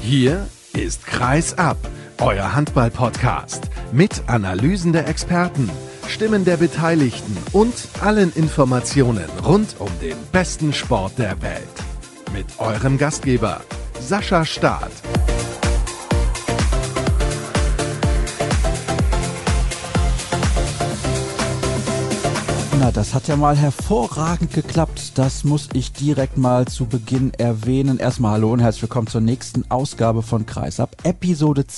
Hier ist Kreisab, euer Handball-Podcast mit Analysen der Experten, Stimmen der Beteiligten und allen Informationen rund um den besten Sport der Welt. Mit eurem Gastgeber Sascha Staat. Na, das hat ja mal hervorragend geklappt. Das muss ich direkt mal zu Beginn erwähnen. Erstmal hallo und herzlich willkommen zur nächsten Ausgabe von Kreisab, Episode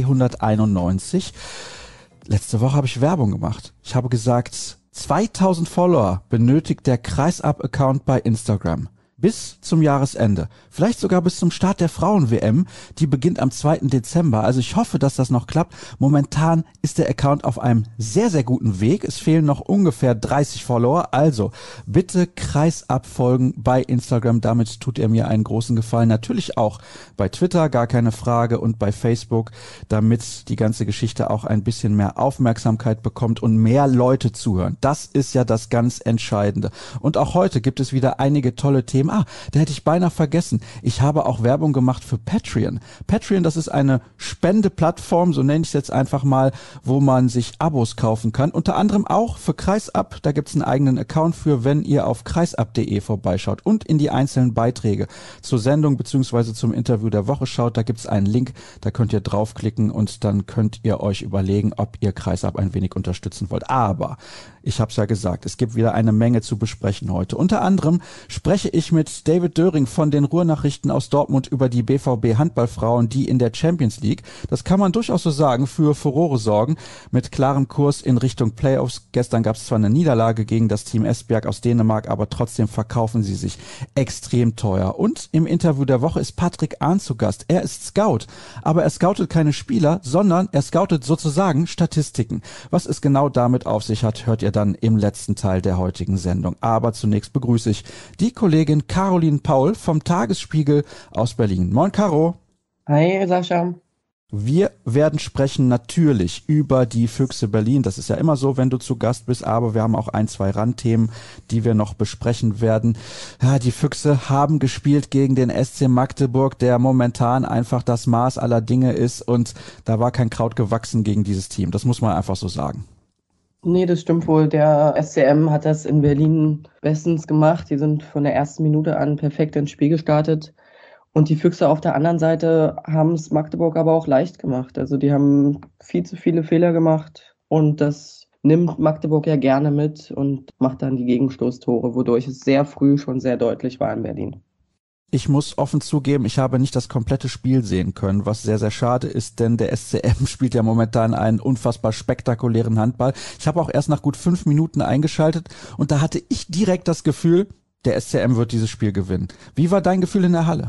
291. Letzte Woche habe ich Werbung gemacht. Ich habe gesagt, 2000 Follower benötigt der Kreisab-Account bei Instagram. Bis zum Jahresende. Vielleicht sogar bis zum Start der Frauen-WM. Die beginnt am 2. Dezember. Also ich hoffe, dass das noch klappt. Momentan ist der Account auf einem sehr, sehr guten Weg. Es fehlen noch ungefähr 30 Follower. Also bitte Kreisab folgen bei Instagram. Damit tut ihr mir einen großen Gefallen. Natürlich auch bei Twitter, gar keine Frage. Und bei Facebook, damit die ganze Geschichte auch ein bisschen mehr Aufmerksamkeit bekommt und mehr Leute zuhören. Das ist ja das ganz Entscheidende. Und auch heute gibt es wieder einige tolle Themen. Da hätte ich beinahe vergessen. Ich habe auch Werbung gemacht für Patreon. Patreon, das ist eine Spendeplattform, so nenne ich es jetzt einfach mal, wo man sich Abos kaufen kann. Unter anderem auch für Kreisab. Da gibt es einen eigenen Account für, wenn ihr auf kreisab.de vorbeischaut und in die einzelnen Beiträge zur Sendung bzw. zum Interview der Woche schaut. Da gibt es einen Link, da könnt ihr draufklicken und dann könnt ihr euch überlegen, ob ihr Kreisab ein wenig unterstützen wollt. Aber ich habe es ja gesagt, es gibt wieder eine Menge zu besprechen heute. Unter anderem spreche ich mit David Döring von den Ruhrnachrichten aus Dortmund über die BVB Handballfrauen, die in der Champions League, das kann man durchaus so sagen, für Furore sorgen, mit klarem Kurs in Richtung Playoffs. Gestern gab es zwar eine Niederlage gegen das Team Esbjerg aus Dänemark, aber trotzdem verkaufen sie sich extrem teuer. Und im Interview der Woche ist Patrick Ahn zu Gast. Er ist Scout, aber er scoutet keine Spieler, sondern er scoutet sozusagen Statistiken. Was es genau damit auf sich hat, hört ihr dann im letzten Teil der heutigen Sendung. Aber zunächst begrüße ich die Kollegin Caroline Paul vom Tagesspiegel aus Berlin. Moin Caro. Hi Sascha. Wir werden sprechen natürlich über die Füchse Berlin. Das ist ja immer so, wenn du zu Gast bist, aber wir haben auch ein, zwei Randthemen, die wir noch besprechen werden. Ja, die Füchse haben gespielt gegen den SC Magdeburg, der momentan einfach das Maß aller Dinge ist, und da war kein Kraut gewachsen gegen dieses Team. Das muss man einfach so sagen. Nee, das stimmt wohl. Der SCM hat das in Berlin bestens gemacht. Die sind von der ersten Minute an perfekt ins Spiel gestartet. Und die Füchse auf der anderen Seite haben es Magdeburg aber auch leicht gemacht. Also die haben viel zu viele Fehler gemacht. Und das nimmt Magdeburg ja gerne mit und macht dann die Gegenstoßtore, wodurch es sehr früh schon sehr deutlich war in Berlin. Ich muss offen zugeben, ich habe nicht das komplette Spiel sehen können, was sehr, sehr schade ist, denn der SCM spielt ja momentan einen unfassbar spektakulären Handball. Ich habe auch erst nach gut 5 Minuten eingeschaltet und da hatte ich direkt das Gefühl, der SCM wird dieses Spiel gewinnen. Wie war dein Gefühl in der Halle?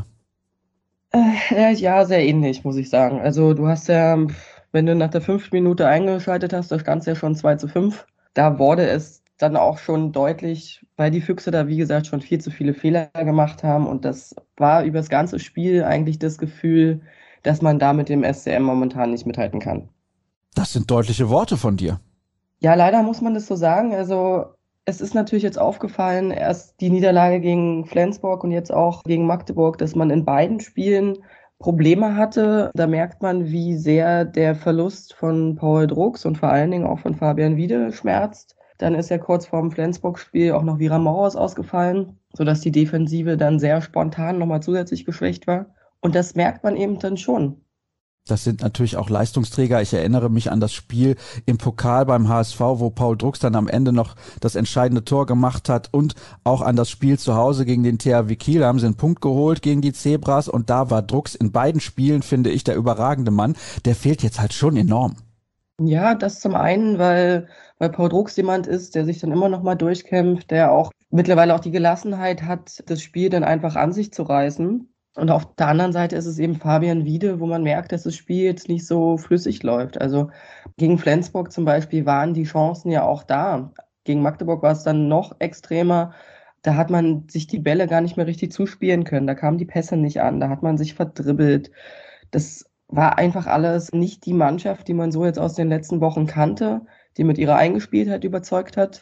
Ja, sehr ähnlich, muss ich sagen. Also du hast ja, wenn du nach der 5. Minute eingeschaltet hast, da stand es ja schon 2:5. Da wurde es dann auch schon deutlich, weil die Füchse da, wie gesagt, schon viel zu viele Fehler gemacht haben. Und das war über das ganze Spiel eigentlich das Gefühl, dass man da mit dem SCM momentan nicht mithalten kann. Das sind deutliche Worte von dir. Ja, leider muss man das so sagen. Also es ist natürlich jetzt aufgefallen, erst die Niederlage gegen Flensburg und jetzt auch gegen Magdeburg, dass man in beiden Spielen Probleme hatte. Da merkt man, wie sehr der Verlust von Paul Drucks und vor allen Dingen auch von Fabian Wiede schmerzt. Dann ist ja kurz vorm Flensburg-Spiel auch noch Vira Maurers ausgefallen, sodass die Defensive dann sehr spontan nochmal zusätzlich geschwächt war. Und das merkt man eben dann schon. Das sind natürlich auch Leistungsträger. Ich erinnere mich an das Spiel im Pokal beim HSV, wo Paul Drucks dann am Ende noch das entscheidende Tor gemacht hat, und auch an das Spiel zu Hause gegen den THW Kiel. Da haben sie einen Punkt geholt gegen die Zebras und da war Drucks in beiden Spielen, finde ich, der überragende Mann. Der fehlt jetzt halt schon enorm. Ja, das zum einen, weil Paul Drucks jemand ist, der sich dann immer noch mal durchkämpft, der auch mittlerweile auch die Gelassenheit hat, das Spiel dann einfach an sich zu reißen. Und auf der anderen Seite ist es eben Fabian Wiede, wo man merkt, dass das Spiel jetzt nicht so flüssig läuft. Also gegen Flensburg zum Beispiel waren die Chancen ja auch da. Gegen Magdeburg war es dann noch extremer. Da hat man sich die Bälle gar nicht mehr richtig zuspielen können. Da kamen die Pässe nicht an. Da hat man sich verdribbelt. Das war einfach alles nicht die Mannschaft, die man so jetzt aus den letzten Wochen kannte, die mit ihrer Eingespieltheit überzeugt hat.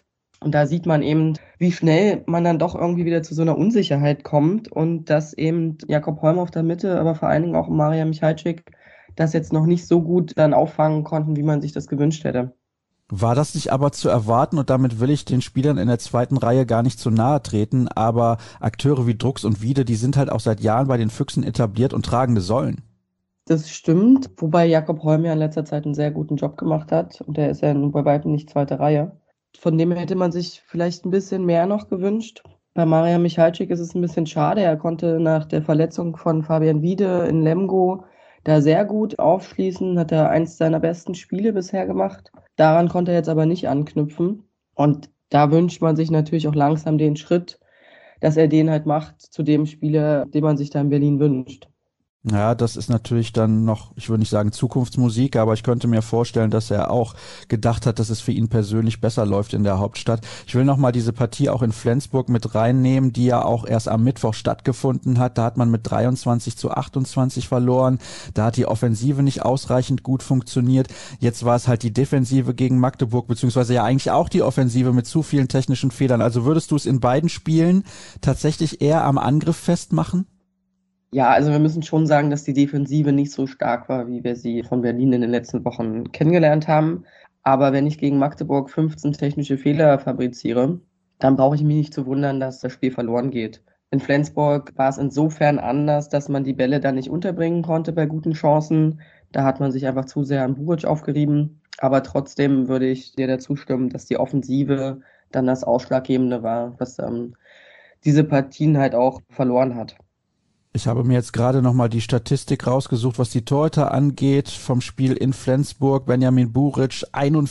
Und da sieht man eben, wie schnell man dann doch irgendwie wieder zu so einer Unsicherheit kommt und dass eben Jakob Holm auf der Mitte, aber vor allen Dingen auch Marija Michalczyk das jetzt noch nicht so gut dann auffangen konnten, wie man sich das gewünscht hätte. War das nicht aber zu erwarten, und damit will ich den Spielern in der zweiten Reihe gar nicht zu nahe treten, aber Akteure wie Drucks und Wiede, die sind halt auch seit Jahren bei den Füchsen etabliert und tragende Säulen. Das stimmt, wobei Jakob Holm ja in letzter Zeit einen sehr guten Job gemacht hat und der ist ja nun bei weitem nicht zweite Reihe. Von dem hätte man sich vielleicht ein bisschen mehr noch gewünscht. Bei Marija Michalczyk ist es ein bisschen schade. Er konnte nach der Verletzung von Fabian Wiede in Lemgo da sehr gut aufschließen, hat er eins seiner besten Spiele bisher gemacht. Daran konnte er jetzt aber nicht anknüpfen. Und da wünscht man sich natürlich auch langsam den Schritt, dass er den halt macht zu dem Spieler, den man sich da in Berlin wünscht. Ja, das ist natürlich dann noch, ich würde nicht sagen Zukunftsmusik, aber ich könnte mir vorstellen, dass er auch gedacht hat, dass es für ihn persönlich besser läuft in der Hauptstadt. Ich will nochmal diese Partie auch in Flensburg mit reinnehmen, die ja auch erst am Mittwoch stattgefunden hat. Da hat man mit 23-28 verloren. Da hat die Offensive nicht ausreichend gut funktioniert. Jetzt war es halt die Defensive gegen Magdeburg, beziehungsweise ja eigentlich auch die Offensive mit zu vielen technischen Fehlern. Also würdest du es in beiden Spielen tatsächlich eher am Angriff festmachen? Ja, also wir müssen schon sagen, dass die Defensive nicht so stark war, wie wir sie von Berlin in den letzten Wochen kennengelernt haben. Aber wenn ich gegen Magdeburg 15 technische Fehler fabriziere, dann brauche ich mich nicht zu wundern, dass das Spiel verloren geht. In Flensburg war es insofern anders, dass man die Bälle dann nicht unterbringen konnte bei guten Chancen. Da hat man sich einfach zu sehr an Buric aufgerieben. Aber trotzdem würde ich dir dazu stimmen, dass die Offensive dann das Ausschlaggebende war, was diese Partien halt auch verloren hat. Ich habe mir jetzt gerade nochmal die Statistik rausgesucht, was die Torhüter angeht vom Spiel in Flensburg. Benjamin Buric,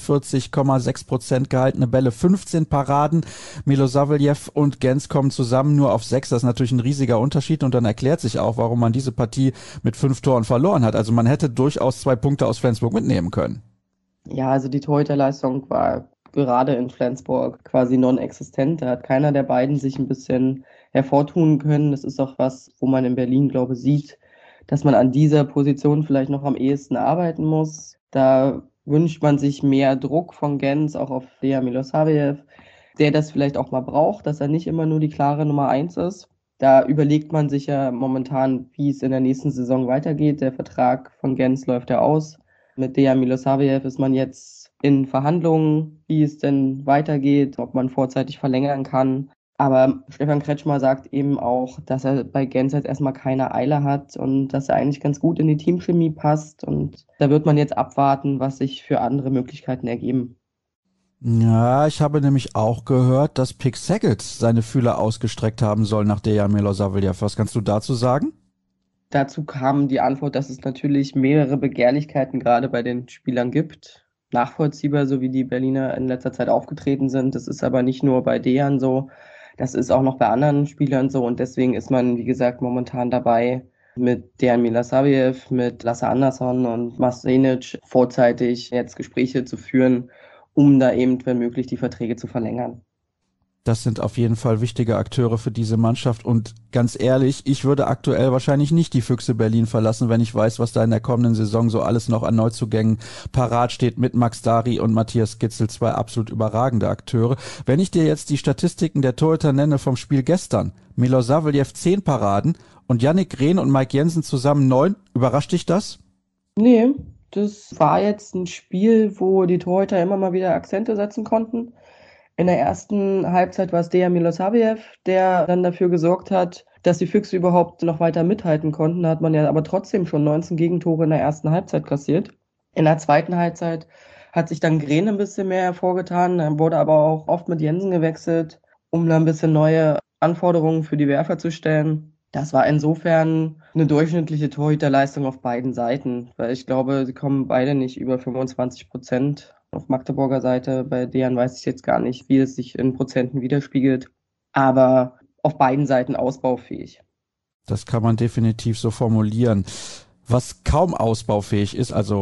41,6% gehaltene Bälle, 15 Paraden. Milosavljev und Gens kommen zusammen nur auf 6. Das ist natürlich ein riesiger Unterschied und dann erklärt sich auch, warum man diese Partie mit 5 Toren verloren hat. Also man hätte durchaus 2 Punkte aus Flensburg mitnehmen können. Ja, also die Torhüterleistung war gerade in Flensburg quasi non-existent. Da hat keiner der beiden sich ein bisschen hervortun können. Das ist auch was, wo man in Berlin, glaube ich, sieht, dass man an dieser Position vielleicht noch am ehesten arbeiten muss. Da wünscht man sich mehr Druck von Gens, auch auf Dejan Milosavljev, der das vielleicht auch mal braucht, dass er nicht immer nur die klare Nummer 1 ist. Da überlegt man sich ja momentan, wie es in der nächsten Saison weitergeht. Der Vertrag von Gens läuft ja aus. Mit Dejan Milosavljev ist man jetzt in Verhandlungen, wie es denn weitergeht, ob man vorzeitig verlängern kann. Aber Stefan Kretschmer sagt eben auch, dass er bei Gens jetzt erstmal keine Eile hat und dass er eigentlich ganz gut in die Teamchemie passt. Und da wird man jetzt abwarten, was sich für andere Möglichkeiten ergeben. Ja, ich habe nämlich auch gehört, dass Pick Saget seine Fühler ausgestreckt haben soll nach Dejan Milosavljev. Was kannst du dazu sagen? Dazu kam die Antwort, dass es natürlich mehrere Begehrlichkeiten gerade bei den Spielern gibt. Nachvollziehbar, so wie die Berliner in letzter Zeit aufgetreten sind. Das ist aber nicht nur bei Dejan so, das ist auch noch bei anderen Spielern so. Und deswegen ist man, wie gesagt, momentan dabei, mit Dejan Milosavljev, mit Lasse Andersson und Marsenic vorzeitig jetzt Gespräche zu führen, um da eben, wenn möglich, die Verträge zu verlängern. Das sind auf jeden Fall wichtige Akteure für diese Mannschaft und ganz ehrlich, ich würde aktuell wahrscheinlich nicht die Füchse Berlin verlassen, wenn ich weiß, was da in der kommenden Saison so alles noch an Neuzugängen parat steht mit Max Dari und Matthias Gitzel, 2 absolut überragende Akteure. Wenn ich dir jetzt die Statistiken der Torhüter nenne vom Spiel gestern, Milosavljev 10 Paraden und Yannick Rehn und Mike Jensen zusammen 9, überrascht dich das? Nee, das war jetzt ein Spiel, wo die Torhüter immer mal wieder Akzente setzen konnten. In der ersten Halbzeit war es Dejan Milosavljev, der dann dafür gesorgt hat, dass die Füchse überhaupt noch weiter mithalten konnten. Da hat man ja aber trotzdem schon 19 Gegentore in der ersten Halbzeit kassiert. In der zweiten Halbzeit hat sich dann Green ein bisschen mehr hervorgetan. Dann wurde aber auch oft mit Jensen gewechselt, um dann ein bisschen neue Anforderungen für die Werfer zu stellen. Das war insofern eine durchschnittliche Torhüterleistung auf beiden Seiten, weil ich glaube, sie kommen beide nicht über 25%. Auf Magdeburger Seite, bei Dejan weiß ich jetzt gar nicht, wie es sich in Prozenten widerspiegelt, aber auf beiden Seiten ausbaufähig. Das kann man definitiv so formulieren. Was kaum ausbaufähig ist, also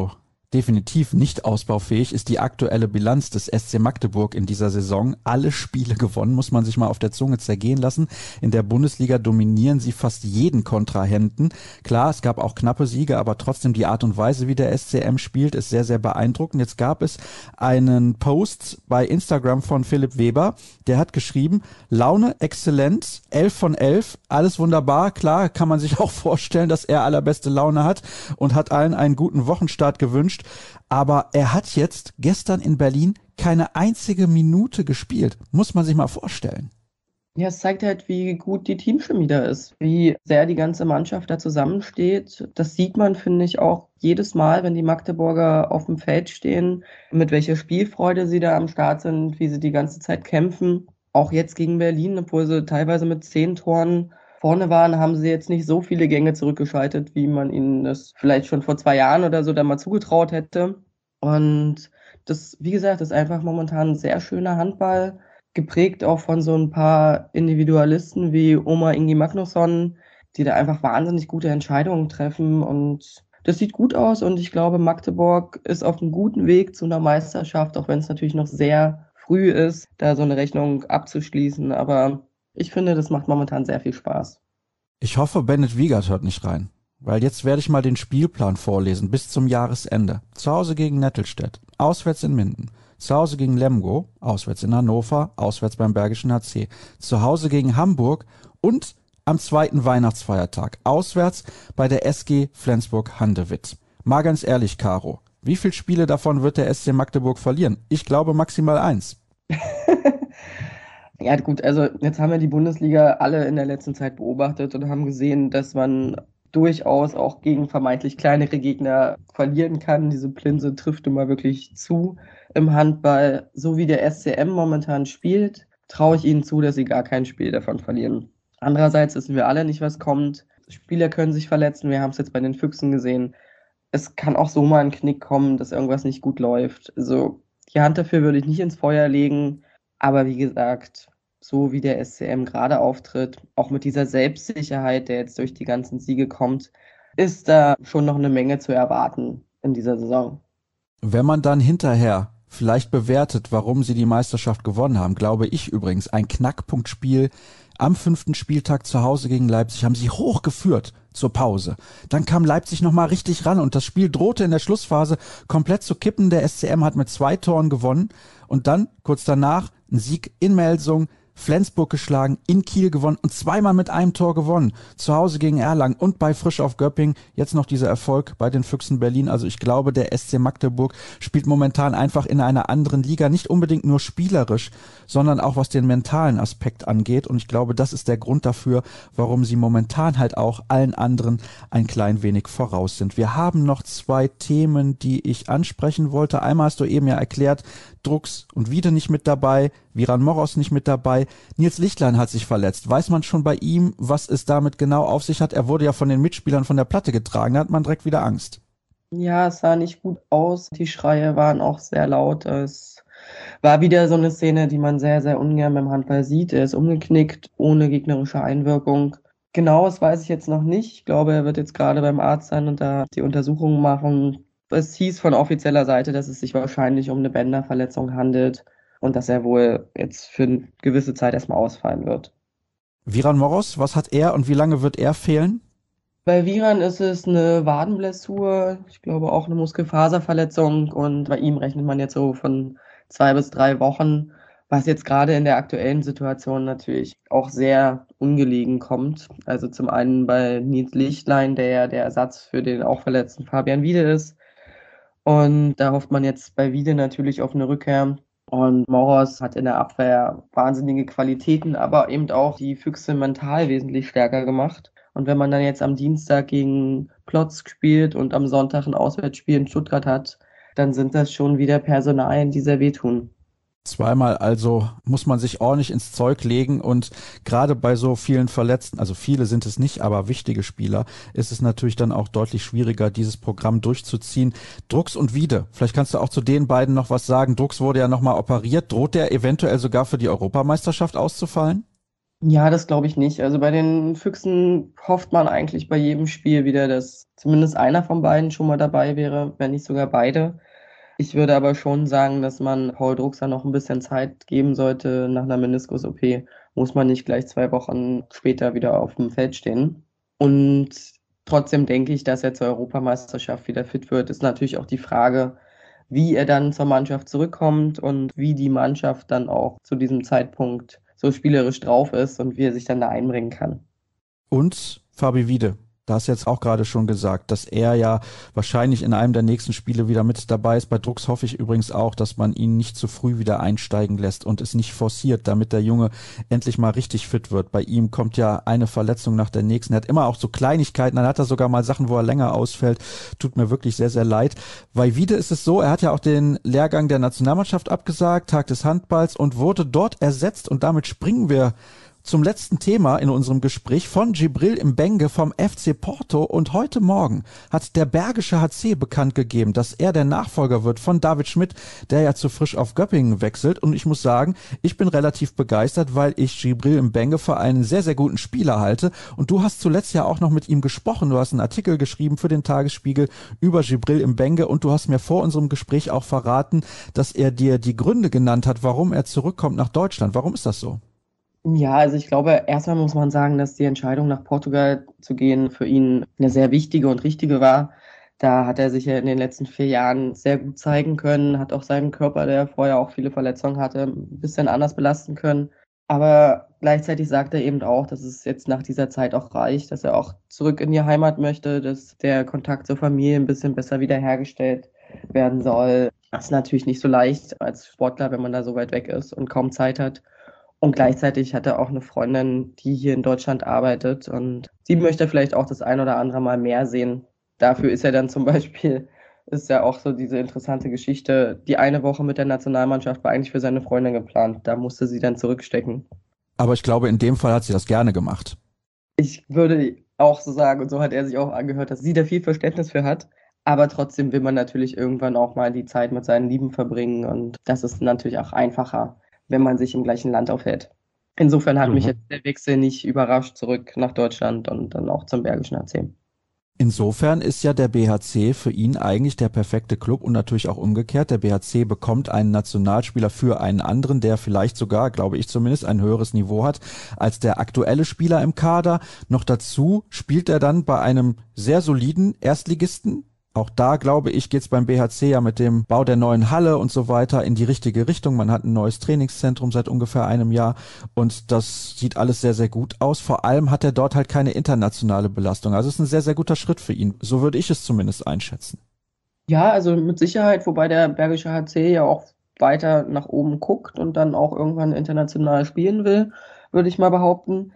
Definitiv nicht ausbaufähig ist die aktuelle Bilanz des SC Magdeburg in dieser Saison. Alle Spiele gewonnen, muss man sich mal auf der Zunge zergehen lassen. In der Bundesliga dominieren sie fast jeden Kontrahenten. Klar, es gab auch knappe Siege, aber trotzdem die Art und Weise, wie der SCM spielt, ist sehr, sehr beeindruckend. Jetzt gab es einen Post bei Instagram von Philipp Weber, der hat geschrieben, Laune exzellent, 11 von 11, alles wunderbar. Klar, kann man sich auch vorstellen, dass er allerbeste Laune hat und hat allen einen guten Wochenstart gewünscht. Aber er hat jetzt gestern in Berlin keine einzige Minute gespielt. Muss man sich mal vorstellen. Ja, es zeigt halt, wie gut die Teamchemie da ist, wie sehr die ganze Mannschaft da zusammensteht. Das sieht man, finde ich, auch jedes Mal, wenn die Magdeburger auf dem Feld stehen, mit welcher Spielfreude sie da am Start sind, wie sie die ganze Zeit kämpfen. Auch jetzt gegen Berlin, obwohl sie teilweise mit 10 Toren vorne waren, haben sie jetzt nicht so viele Gänge zurückgeschaltet, wie man ihnen das vielleicht schon vor 2 Jahren oder so dann mal zugetraut hätte. Und das, wie gesagt, ist einfach momentan ein sehr schöner Handball, geprägt auch von so ein paar Individualisten wie Oma Ingi Magnusson, die da einfach wahnsinnig gute Entscheidungen treffen. Und das sieht gut aus und ich glaube, Magdeburg ist auf einem guten Weg zu einer Meisterschaft, auch wenn es natürlich noch sehr früh ist, da so eine Rechnung abzuschließen. Aber ich finde, das macht momentan sehr viel Spaß. Ich hoffe, Bennett Wiegert hört nicht rein, weil jetzt werde ich mal den Spielplan vorlesen bis zum Jahresende. Zu Hause gegen Nettelstedt, auswärts in Minden, zu Hause gegen Lemgo, auswärts in Hannover, auswärts beim Bergischen HC, zu Hause gegen Hamburg und am 2. Weihnachtsfeiertag, auswärts bei der SG Flensburg-Handewitt. Mal ganz ehrlich, Caro, wie viele Spiele davon wird der SC Magdeburg verlieren? Ich glaube maximal 1. Ja, gut, also jetzt haben wir die Bundesliga alle in der letzten Zeit beobachtet und haben gesehen, dass man durchaus auch gegen vermeintlich kleinere Gegner verlieren kann. Diese Plinse trifft immer wirklich zu im Handball. So wie der SCM momentan spielt, traue ich ihnen zu, dass sie gar kein Spiel davon verlieren. Andererseits wissen wir alle nicht, was kommt. Spieler können sich verletzen. Wir haben es jetzt bei den Füchsen gesehen. Es kann auch so mal ein Knick kommen, dass irgendwas nicht gut läuft. Also die Hand dafür würde ich nicht ins Feuer legen. Aber wie gesagt, so wie der SCM gerade auftritt, auch mit dieser Selbstsicherheit, der jetzt durch die ganzen Siege kommt, ist da schon noch eine Menge zu erwarten in dieser Saison. Wenn man dann hinterher vielleicht bewertet, warum sie die Meisterschaft gewonnen haben, glaube ich übrigens, ein Knackpunktspiel am 5. Spieltag zu Hause gegen Leipzig haben sie hochgeführt zur Pause. Dann kam Leipzig nochmal richtig ran und das Spiel drohte in der Schlussphase komplett zu kippen. Der SCM hat mit 2 Toren gewonnen und dann kurz danach ein Sieg in Melsung, Flensburg geschlagen, in Kiel gewonnen und 2-mal mit einem Tor gewonnen. Zu Hause gegen Erlangen und bei Frisch auf Göpping. Jetzt noch dieser Erfolg bei den Füchsen Berlin. Also ich glaube, der SC Magdeburg spielt momentan einfach in einer anderen Liga. Nicht unbedingt nur spielerisch, sondern auch was den mentalen Aspekt angeht. Und ich glaube, das ist der Grund dafür, warum sie momentan halt auch allen anderen ein klein wenig voraus sind. Wir haben noch 2 Themen, die ich ansprechen wollte. Einmal hast du eben ja erklärt, Drucks und Wiede nicht mit dabei, Viran Moros nicht mit dabei. Nils Lichtlein hat sich verletzt. Weiß man schon bei ihm, was es damit genau auf sich hat? Er wurde ja von den Mitspielern von der Platte getragen. Da hat man direkt wieder Angst. Ja, es sah nicht gut aus. Die Schreie waren auch sehr laut. Es war wieder so eine Szene, die man sehr, sehr ungern beim Handball sieht. Er ist umgeknickt, ohne gegnerische Einwirkung. Genau, das weiß ich jetzt noch nicht. Ich glaube, er wird jetzt gerade beim Arzt sein und da die Untersuchungen machen. Es hieß von offizieller Seite, dass es sich wahrscheinlich um eine Bänderverletzung handelt und dass er wohl jetzt für eine gewisse Zeit erstmal ausfallen wird. Viran Moros, was hat er und wie lange wird er fehlen? Bei Viran ist es eine Wadenblessur, ich glaube auch eine Muskelfaserverletzung und bei ihm rechnet man jetzt so von 2 bis 3 Wochen, was jetzt gerade in der aktuellen Situation natürlich auch sehr ungelegen kommt. Also zum einen bei Nils Lichtlein, der ja der Ersatz für den auch verletzten Fabian Wiede ist. Und da hofft man jetzt bei Wiede natürlich auf eine Rückkehr. Und Moros hat in der Abwehr wahnsinnige Qualitäten, aber eben auch die Füchse mental wesentlich stärker gemacht. Und wenn man dann jetzt am Dienstag gegen Plotz spielt und am Sonntag ein Auswärtsspiel in Stuttgart hat, dann sind das schon wieder Personalien, die sehr wehtun. 2-mal also muss man sich ordentlich ins Zeug legen und gerade bei so vielen Verletzten, also viele sind es nicht, aber wichtige Spieler, ist es natürlich dann auch deutlich schwieriger, dieses Programm durchzuziehen. Drucks und Wiede, vielleicht kannst du auch zu den beiden noch was sagen. Drucks wurde ja nochmal operiert. Droht der eventuell sogar für die Europameisterschaft auszufallen? Ja, das glaube ich nicht. Also bei den Füchsen hofft man eigentlich bei jedem Spiel wieder, dass zumindest einer von beiden schon mal dabei wäre, wenn nicht sogar beide. Ich würde aber schon sagen, dass man Paul Druckser noch ein bisschen Zeit geben sollte. Nach einer Meniskus-OP muss man nicht gleich 2 Wochen später wieder auf dem Feld stehen. Und trotzdem denke ich, dass er zur Europameisterschaft wieder fit wird. Ist natürlich auch die Frage, wie er dann zur Mannschaft zurückkommt und wie die Mannschaft dann auch zu diesem Zeitpunkt so spielerisch drauf ist und wie er sich dann da einbringen kann. Und Fabi Wiede, da hast du jetzt auch gerade schon gesagt, dass er ja wahrscheinlich in einem der nächsten Spiele wieder mit dabei ist. Bei Drucks hoffe ich übrigens auch, dass man ihn nicht zu früh wieder einsteigen lässt und es nicht forciert, damit der Junge endlich mal richtig fit wird. Bei ihm kommt ja eine Verletzung nach der nächsten. Er hat immer auch so Kleinigkeiten, dann hat er sogar mal Sachen, wo er länger ausfällt. Tut mir wirklich sehr, sehr leid. Bei Wiede ist es so, er hat ja auch den Lehrgang der Nationalmannschaft abgesagt, Tag des Handballs, und wurde dort ersetzt, und damit springen wir zum letzten Thema in unserem Gespräch, von Djibril Mbengue vom FC Porto. Und heute Morgen hat der Bergische HC bekannt gegeben, dass er der Nachfolger wird von David Schmidt, der ja zu Frisch auf Göppingen wechselt. Und ich muss sagen, ich bin relativ begeistert, weil ich Djibril Mbengue für einen sehr, sehr guten Spieler halte. Und du hast zuletzt ja auch noch mit ihm gesprochen. Du hast einen Artikel geschrieben für den Tagesspiegel über Djibril Mbengue, und du hast mir vor unserem Gespräch auch verraten, dass er dir die Gründe genannt hat, warum er zurückkommt nach Deutschland. Warum ist das so? Ja, also ich glaube, erstmal muss man sagen, dass die Entscheidung nach Portugal zu gehen für ihn eine sehr wichtige und richtige war. Da hat er sich ja in den letzten 4 Jahren sehr gut zeigen können, hat auch seinen Körper, der vorher auch viele Verletzungen hatte, ein bisschen anders belasten können. Aber gleichzeitig sagt er eben auch, dass es jetzt nach dieser Zeit auch reicht, dass er auch zurück in die Heimat möchte, dass der Kontakt zur Familie ein bisschen besser wiederhergestellt werden soll. Das ist natürlich nicht so leicht als Sportler, wenn man da so weit weg ist und kaum Zeit hat. Und gleichzeitig hat er auch eine Freundin, die hier in Deutschland arbeitet, und sie möchte vielleicht auch das ein oder andere Mal mehr sehen. Dafür ist er dann zum Beispiel, ist ja auch so diese interessante Geschichte, die eine Woche mit der Nationalmannschaft war eigentlich für seine Freundin geplant. Da musste sie dann zurückstecken. Aber ich glaube, in dem Fall hat sie das gerne gemacht. Ich würde auch so sagen, und so hat er sich auch angehört, dass sie da viel Verständnis für hat. Aber trotzdem will man natürlich irgendwann auch mal die Zeit mit seinen Lieben verbringen, und das ist natürlich auch einfacher, wenn man sich im gleichen Land aufhält. Insofern hat mich jetzt der Wechsel nicht überrascht zurück nach Deutschland und dann auch zum Bergischen HC. Insofern ist ja der BHC für ihn eigentlich der perfekte Club, und natürlich auch umgekehrt. Der BHC bekommt einen Nationalspieler für einen anderen, der vielleicht sogar, glaube ich zumindest, ein höheres Niveau hat als der aktuelle Spieler im Kader. Noch dazu spielt er dann bei einem sehr soliden Erstligisten. Auch da, glaube ich, geht's beim BHC ja mit dem Bau der neuen Halle und so weiter in die richtige Richtung. Man hat ein neues Trainingszentrum seit ungefähr einem Jahr, und das sieht alles sehr, sehr gut aus. Vor allem hat er dort halt keine internationale Belastung. Also es ist ein sehr, sehr guter Schritt für ihn. So würde ich es zumindest einschätzen. Ja, also mit Sicherheit, wobei der Bergische HC ja auch weiter nach oben guckt und dann auch irgendwann international spielen will, würde ich mal behaupten.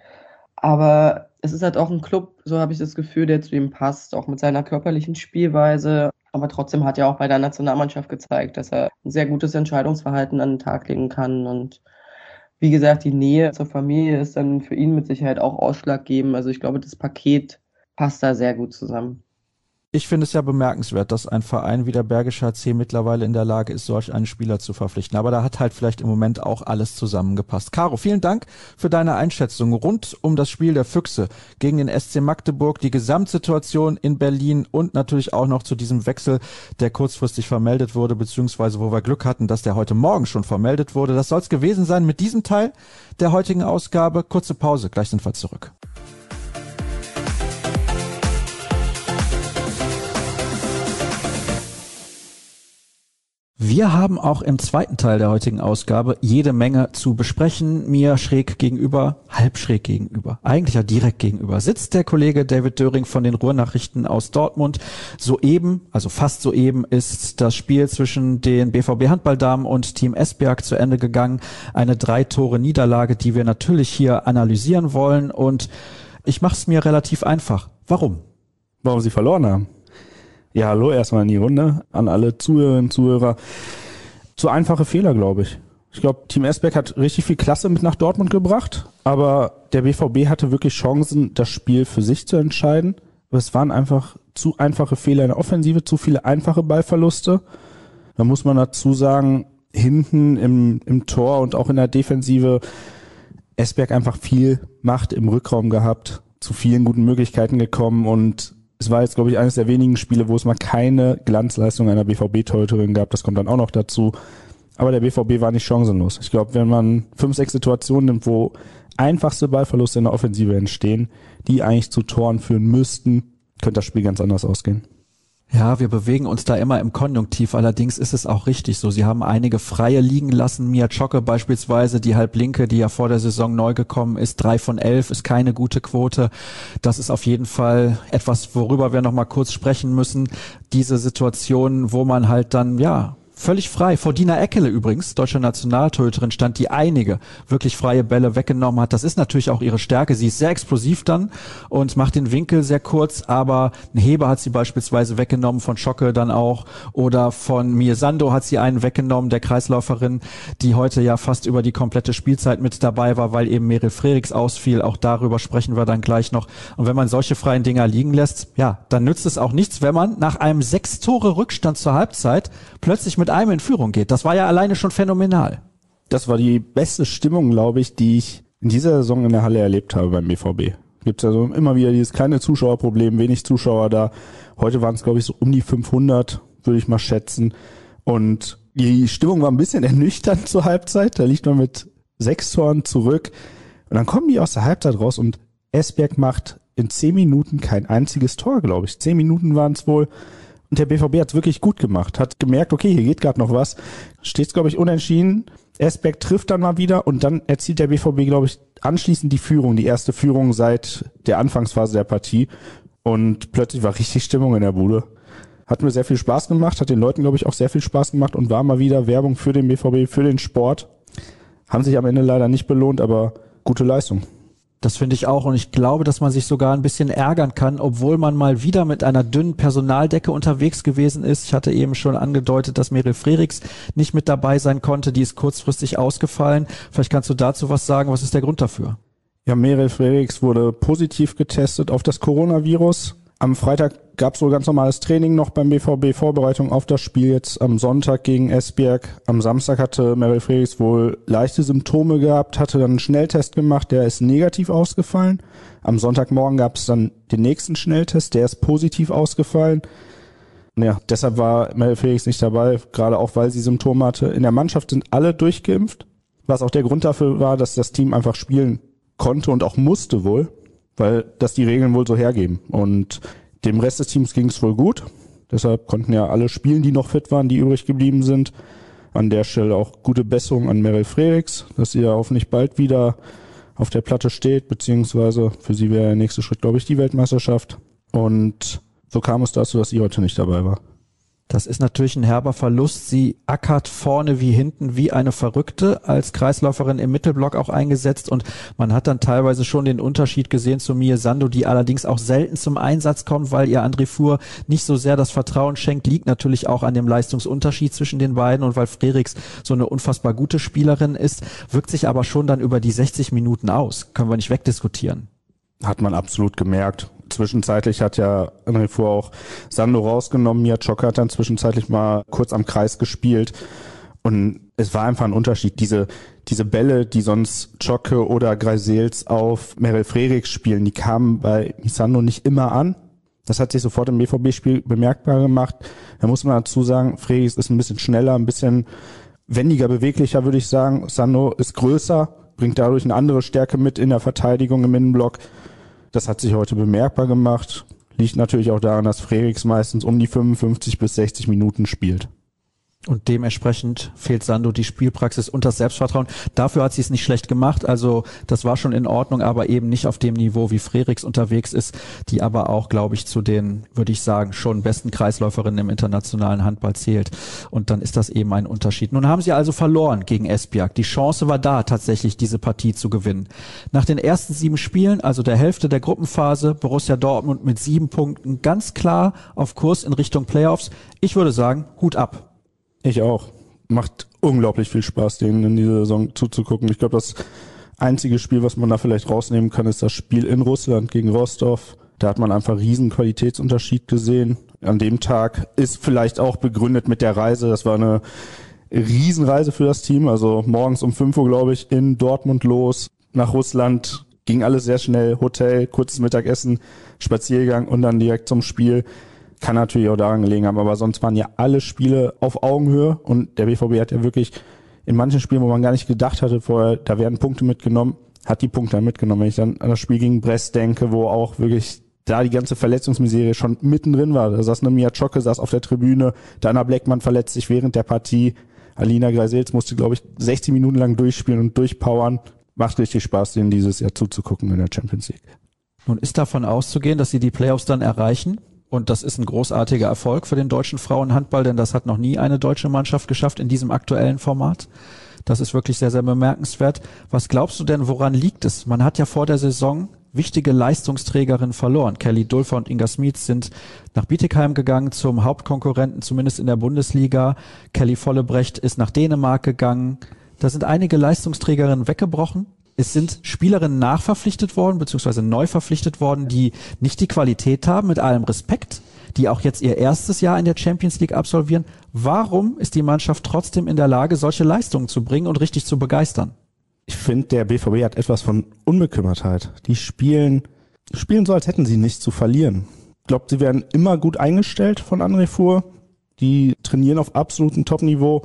Aber es ist halt auch ein Club, so habe ich das Gefühl, der zu ihm passt, auch mit seiner körperlichen Spielweise. Aber trotzdem hat er auch bei der Nationalmannschaft gezeigt, dass er ein sehr gutes Entscheidungsverhalten an den Tag legen kann. Und wie gesagt, die Nähe zur Familie ist dann für ihn mit Sicherheit auch ausschlaggebend. Also ich glaube, das Paket passt da sehr gut zusammen. Ich finde es ja bemerkenswert, dass ein Verein wie der Bergische HC mittlerweile in der Lage ist, solch einen Spieler zu verpflichten. Aber da hat halt vielleicht im Moment auch alles zusammengepasst. Caro, vielen Dank für deine Einschätzung rund um das Spiel der Füchse gegen den SC Magdeburg, die Gesamtsituation in Berlin und natürlich auch noch zu diesem Wechsel, der kurzfristig vermeldet wurde, beziehungsweise wo wir Glück hatten, dass der heute Morgen schon vermeldet wurde. Das soll es gewesen sein mit diesem Teil der heutigen Ausgabe. Kurze Pause, gleich sind wir zurück. Wir haben auch im zweiten Teil der heutigen Ausgabe jede Menge zu besprechen. Mir schräg gegenüber, halb schräg gegenüber, eigentlich ja direkt gegenüber, sitzt der Kollege David Döring von den Ruhrnachrichten aus Dortmund. Soeben, also fast soeben, ist das Spiel zwischen den BVB Handballdamen und Team Esbjerg zu Ende gegangen. Eine 3-Tore-Niederlage, die wir natürlich hier analysieren wollen. Und ich mache es mir relativ einfach. Warum? Warum sie verloren haben. Ja, hallo erstmal in die Runde an alle Zuhörerinnen und Zuhörer. Zu einfache Fehler, glaube ich. Ich glaube, Team Esbjerg hat richtig viel Klasse mit nach Dortmund gebracht, aber der BVB hatte wirklich Chancen, das Spiel für sich zu entscheiden. Aber es waren einfach zu einfache Fehler in der Offensive, zu viele einfache Ballverluste. Da muss man dazu sagen, hinten im Tor und auch in der Defensive Esbjerg einfach viel Macht im Rückraum gehabt, zu vielen guten Möglichkeiten gekommen und es war jetzt, glaube ich, eines der wenigen Spiele, wo es mal keine Glanzleistung einer BVB-Torhüterin gab. Das kommt dann auch noch dazu. Aber der BVB war nicht chancenlos. Ich glaube, wenn man 5, 6 Situationen nimmt, wo einfachste Ballverluste in der Offensive entstehen, die eigentlich zu Toren führen müssten, könnte das Spiel ganz anders ausgehen. Ja, wir bewegen uns da immer im Konjunktiv. Allerdings ist es auch richtig so. Sie haben einige Freie liegen lassen. Mia Czocke beispielsweise, die Halblinke, die ja vor der Saison neu gekommen ist, 3 von 11, ist keine gute Quote. Das ist auf jeden Fall etwas, worüber wir noch mal kurz sprechen müssen. Diese Situation, wo man halt dann, völlig frei. Vor Dina Eckele übrigens, deutsche Nationaltorhüterin, stand, die einige wirklich freie Bälle weggenommen hat. Das ist natürlich auch ihre Stärke. Sie ist sehr explosiv dann und macht den Winkel sehr kurz, aber einen Heber hat sie beispielsweise weggenommen, von Czocke dann auch, oder von Mir Sando hat sie einen weggenommen, der Kreisläuferin, die heute ja fast über die komplette Spielzeit mit dabei war, weil eben Meryl Frerichs ausfiel. Auch darüber sprechen wir dann gleich noch. Und wenn man solche freien Dinger liegen lässt, dann nützt es auch nichts, wenn man nach einem 6-Tore-Rückstand zur Halbzeit plötzlich mit einem in Führung geht. Das war ja alleine schon phänomenal. Das war die beste Stimmung, glaube ich, die ich in dieser Saison in der Halle erlebt habe beim BVB. Gibt es also immer wieder dieses kleine Zuschauerproblem, wenig Zuschauer da. Heute waren es, glaube ich, so um die 500, würde ich mal schätzen. Und die Stimmung war ein bisschen ernüchternd zur Halbzeit. Da liegt man mit 6 Toren zurück. Und dann kommen die aus der Halbzeit raus und Esbjerg macht in 10 Minuten kein einziges Tor, glaube ich. 10 Minuten waren es wohl. Und der BVB hat es wirklich gut gemacht, hat gemerkt, okay, hier geht gerade noch was. Steht es, glaube ich, unentschieden. Esbjerg trifft dann mal wieder und dann erzielt der BVB, glaube ich, anschließend die erste Führung seit der Anfangsphase der Partie. Und plötzlich war richtig Stimmung in der Bude. Hat mir sehr viel Spaß gemacht, hat den Leuten, glaube ich, auch sehr viel Spaß gemacht und war mal wieder Werbung für den BVB, für den Sport. Haben sich am Ende leider nicht belohnt, aber gute Leistung. Das finde ich auch und ich glaube, dass man sich sogar ein bisschen ärgern kann, obwohl man mal wieder mit einer dünnen Personaldecke unterwegs gewesen ist. Ich hatte eben schon angedeutet, dass Meryl Frerichs nicht mit dabei sein konnte. Die ist kurzfristig ausgefallen. Vielleicht kannst du dazu was sagen. Was ist der Grund dafür? Ja, Meryl Frerichs wurde positiv getestet auf das Coronavirus. Am Freitag gab es wohl ganz normales Training noch beim BVB, Vorbereitung auf das Spiel jetzt am Sonntag gegen Esbjerg. Am Samstag hatte Meryl Frerichs wohl leichte Symptome gehabt, hatte dann einen Schnelltest gemacht, der ist negativ ausgefallen. Am Sonntagmorgen gab es dann den nächsten Schnelltest, der ist positiv ausgefallen. Ja, deshalb war Meryl Frerichs nicht dabei, gerade auch weil sie Symptome hatte. In der Mannschaft sind alle durchgeimpft, was auch der Grund dafür war, dass das Team einfach spielen konnte und auch musste wohl, weil das die Regeln wohl so hergeben. Und dem Rest des Teams ging es wohl gut. Deshalb konnten ja alle spielen, die noch fit waren, die übrig geblieben sind. An der Stelle auch gute Besserung an Meryl Frerichs, dass sie ja hoffentlich bald wieder auf der Platte steht, beziehungsweise für sie wäre der nächste Schritt, glaube ich, die Weltmeisterschaft. Und so kam es dazu, dass sie heute nicht dabei war. Das ist natürlich ein herber Verlust. Sie ackert vorne wie hinten wie eine Verrückte, als Kreisläuferin im Mittelblock auch eingesetzt und man hat dann teilweise schon den Unterschied gesehen zu Mir Sando, die allerdings auch selten zum Einsatz kommt, weil ihr André Fuhr nicht so sehr das Vertrauen schenkt, liegt natürlich auch an dem Leistungsunterschied zwischen den beiden und weil Frerichs so eine unfassbar gute Spielerin ist, wirkt sich aber schon dann über die 60 Minuten aus. Können wir nicht wegdiskutieren. Hat man absolut gemerkt. Zwischenzeitlich hat ja André Fuhr auch Sando rausgenommen. Mia Czocke hat dann zwischenzeitlich mal kurz am Kreis gespielt. Und es war einfach ein Unterschied. Diese Bälle, die sonst Czocke oder Greisels auf Meryl Frerichs spielen, die kamen bei Sando nicht immer an. Das hat sich sofort im BVB-Spiel bemerkbar gemacht. Da muss man dazu sagen, Frerichs ist ein bisschen schneller, ein bisschen wendiger, beweglicher, würde ich sagen. Sando ist größer, bringt dadurch eine andere Stärke mit in der Verteidigung im Innenblock. Das hat sich heute bemerkbar gemacht. Liegt natürlich auch daran, dass Frerichs meistens um die 55 bis 60 Minuten spielt. Und dementsprechend fehlt Sando die Spielpraxis und das Selbstvertrauen. Dafür hat sie es nicht schlecht gemacht. Also das war schon in Ordnung, aber eben nicht auf dem Niveau, wie Frerichs unterwegs ist, die aber auch, glaube ich, zu den, würde ich sagen, schon besten Kreisläuferinnen im internationalen Handball zählt. Und dann ist das eben ein Unterschied. Nun haben sie also verloren gegen Esbjerg. Die Chance war da, tatsächlich diese Partie zu gewinnen. Nach den ersten 7 Spielen, also der Hälfte der Gruppenphase, Borussia Dortmund mit 7 Punkten ganz klar auf Kurs in Richtung Playoffs. Ich würde sagen, Hut ab. Ich auch. Macht unglaublich viel Spaß, denen in dieser Saison zuzugucken. Ich glaube, das einzige Spiel, was man da vielleicht rausnehmen kann, ist das Spiel in Russland gegen Rostov. Da hat man einfach riesen Qualitätsunterschied gesehen. An dem Tag ist vielleicht auch begründet mit der Reise. Das war eine Riesenreise für das Team. Also morgens um 5 Uhr, glaube ich, in Dortmund los. nach Russland, ging alles sehr schnell, Hotel, kurzes Mittagessen, Spaziergang und dann direkt zum Spiel. Kann natürlich auch daran gelegen haben, aber sonst waren ja alle Spiele auf Augenhöhe und der BVB hat ja wirklich in manchen Spielen, wo man gar nicht gedacht hatte vorher, da werden Punkte mitgenommen, hat die Punkte dann mitgenommen. Wenn ich dann an das Spiel gegen Brest denke, wo auch wirklich da die ganze Verletzungsmisere schon mittendrin war. Da saß eine Mia Czocke, saß auf der Tribüne, Dana Blackman verletzt sich während der Partie, Alina Greisels musste, glaube ich, 60 Minuten lang durchspielen und durchpowern. Macht richtig Spaß, denen dieses Jahr zuzugucken in der Champions League. Nun ist davon auszugehen, dass sie die Playoffs dann erreichen. Und das ist ein großartiger Erfolg für den deutschen Frauenhandball, denn das hat noch nie eine deutsche Mannschaft geschafft in diesem aktuellen Format. Das ist wirklich sehr, sehr bemerkenswert. Was glaubst du denn, woran liegt es? Man hat ja vor der Saison wichtige Leistungsträgerinnen verloren. Kelly Dulfer und Inga Smits sind nach Bietigheim gegangen, zum Hauptkonkurrenten, zumindest in der Bundesliga. Kelly Vollebrecht ist nach Dänemark gegangen. Da sind einige Leistungsträgerinnen weggebrochen. Es sind Spielerinnen nachverpflichtet worden, beziehungsweise neu verpflichtet worden, die nicht die Qualität haben, mit allem Respekt, die auch jetzt ihr erstes Jahr in der Champions League absolvieren. Warum ist die Mannschaft trotzdem in der Lage, solche Leistungen zu bringen und richtig zu begeistern? Ich finde, der BVB hat etwas von Unbekümmertheit. Die spielen so, als hätten sie nichts zu verlieren. Ich glaube, sie werden immer gut eingestellt von André Fuhr. Die trainieren auf absolutem Top-Niveau,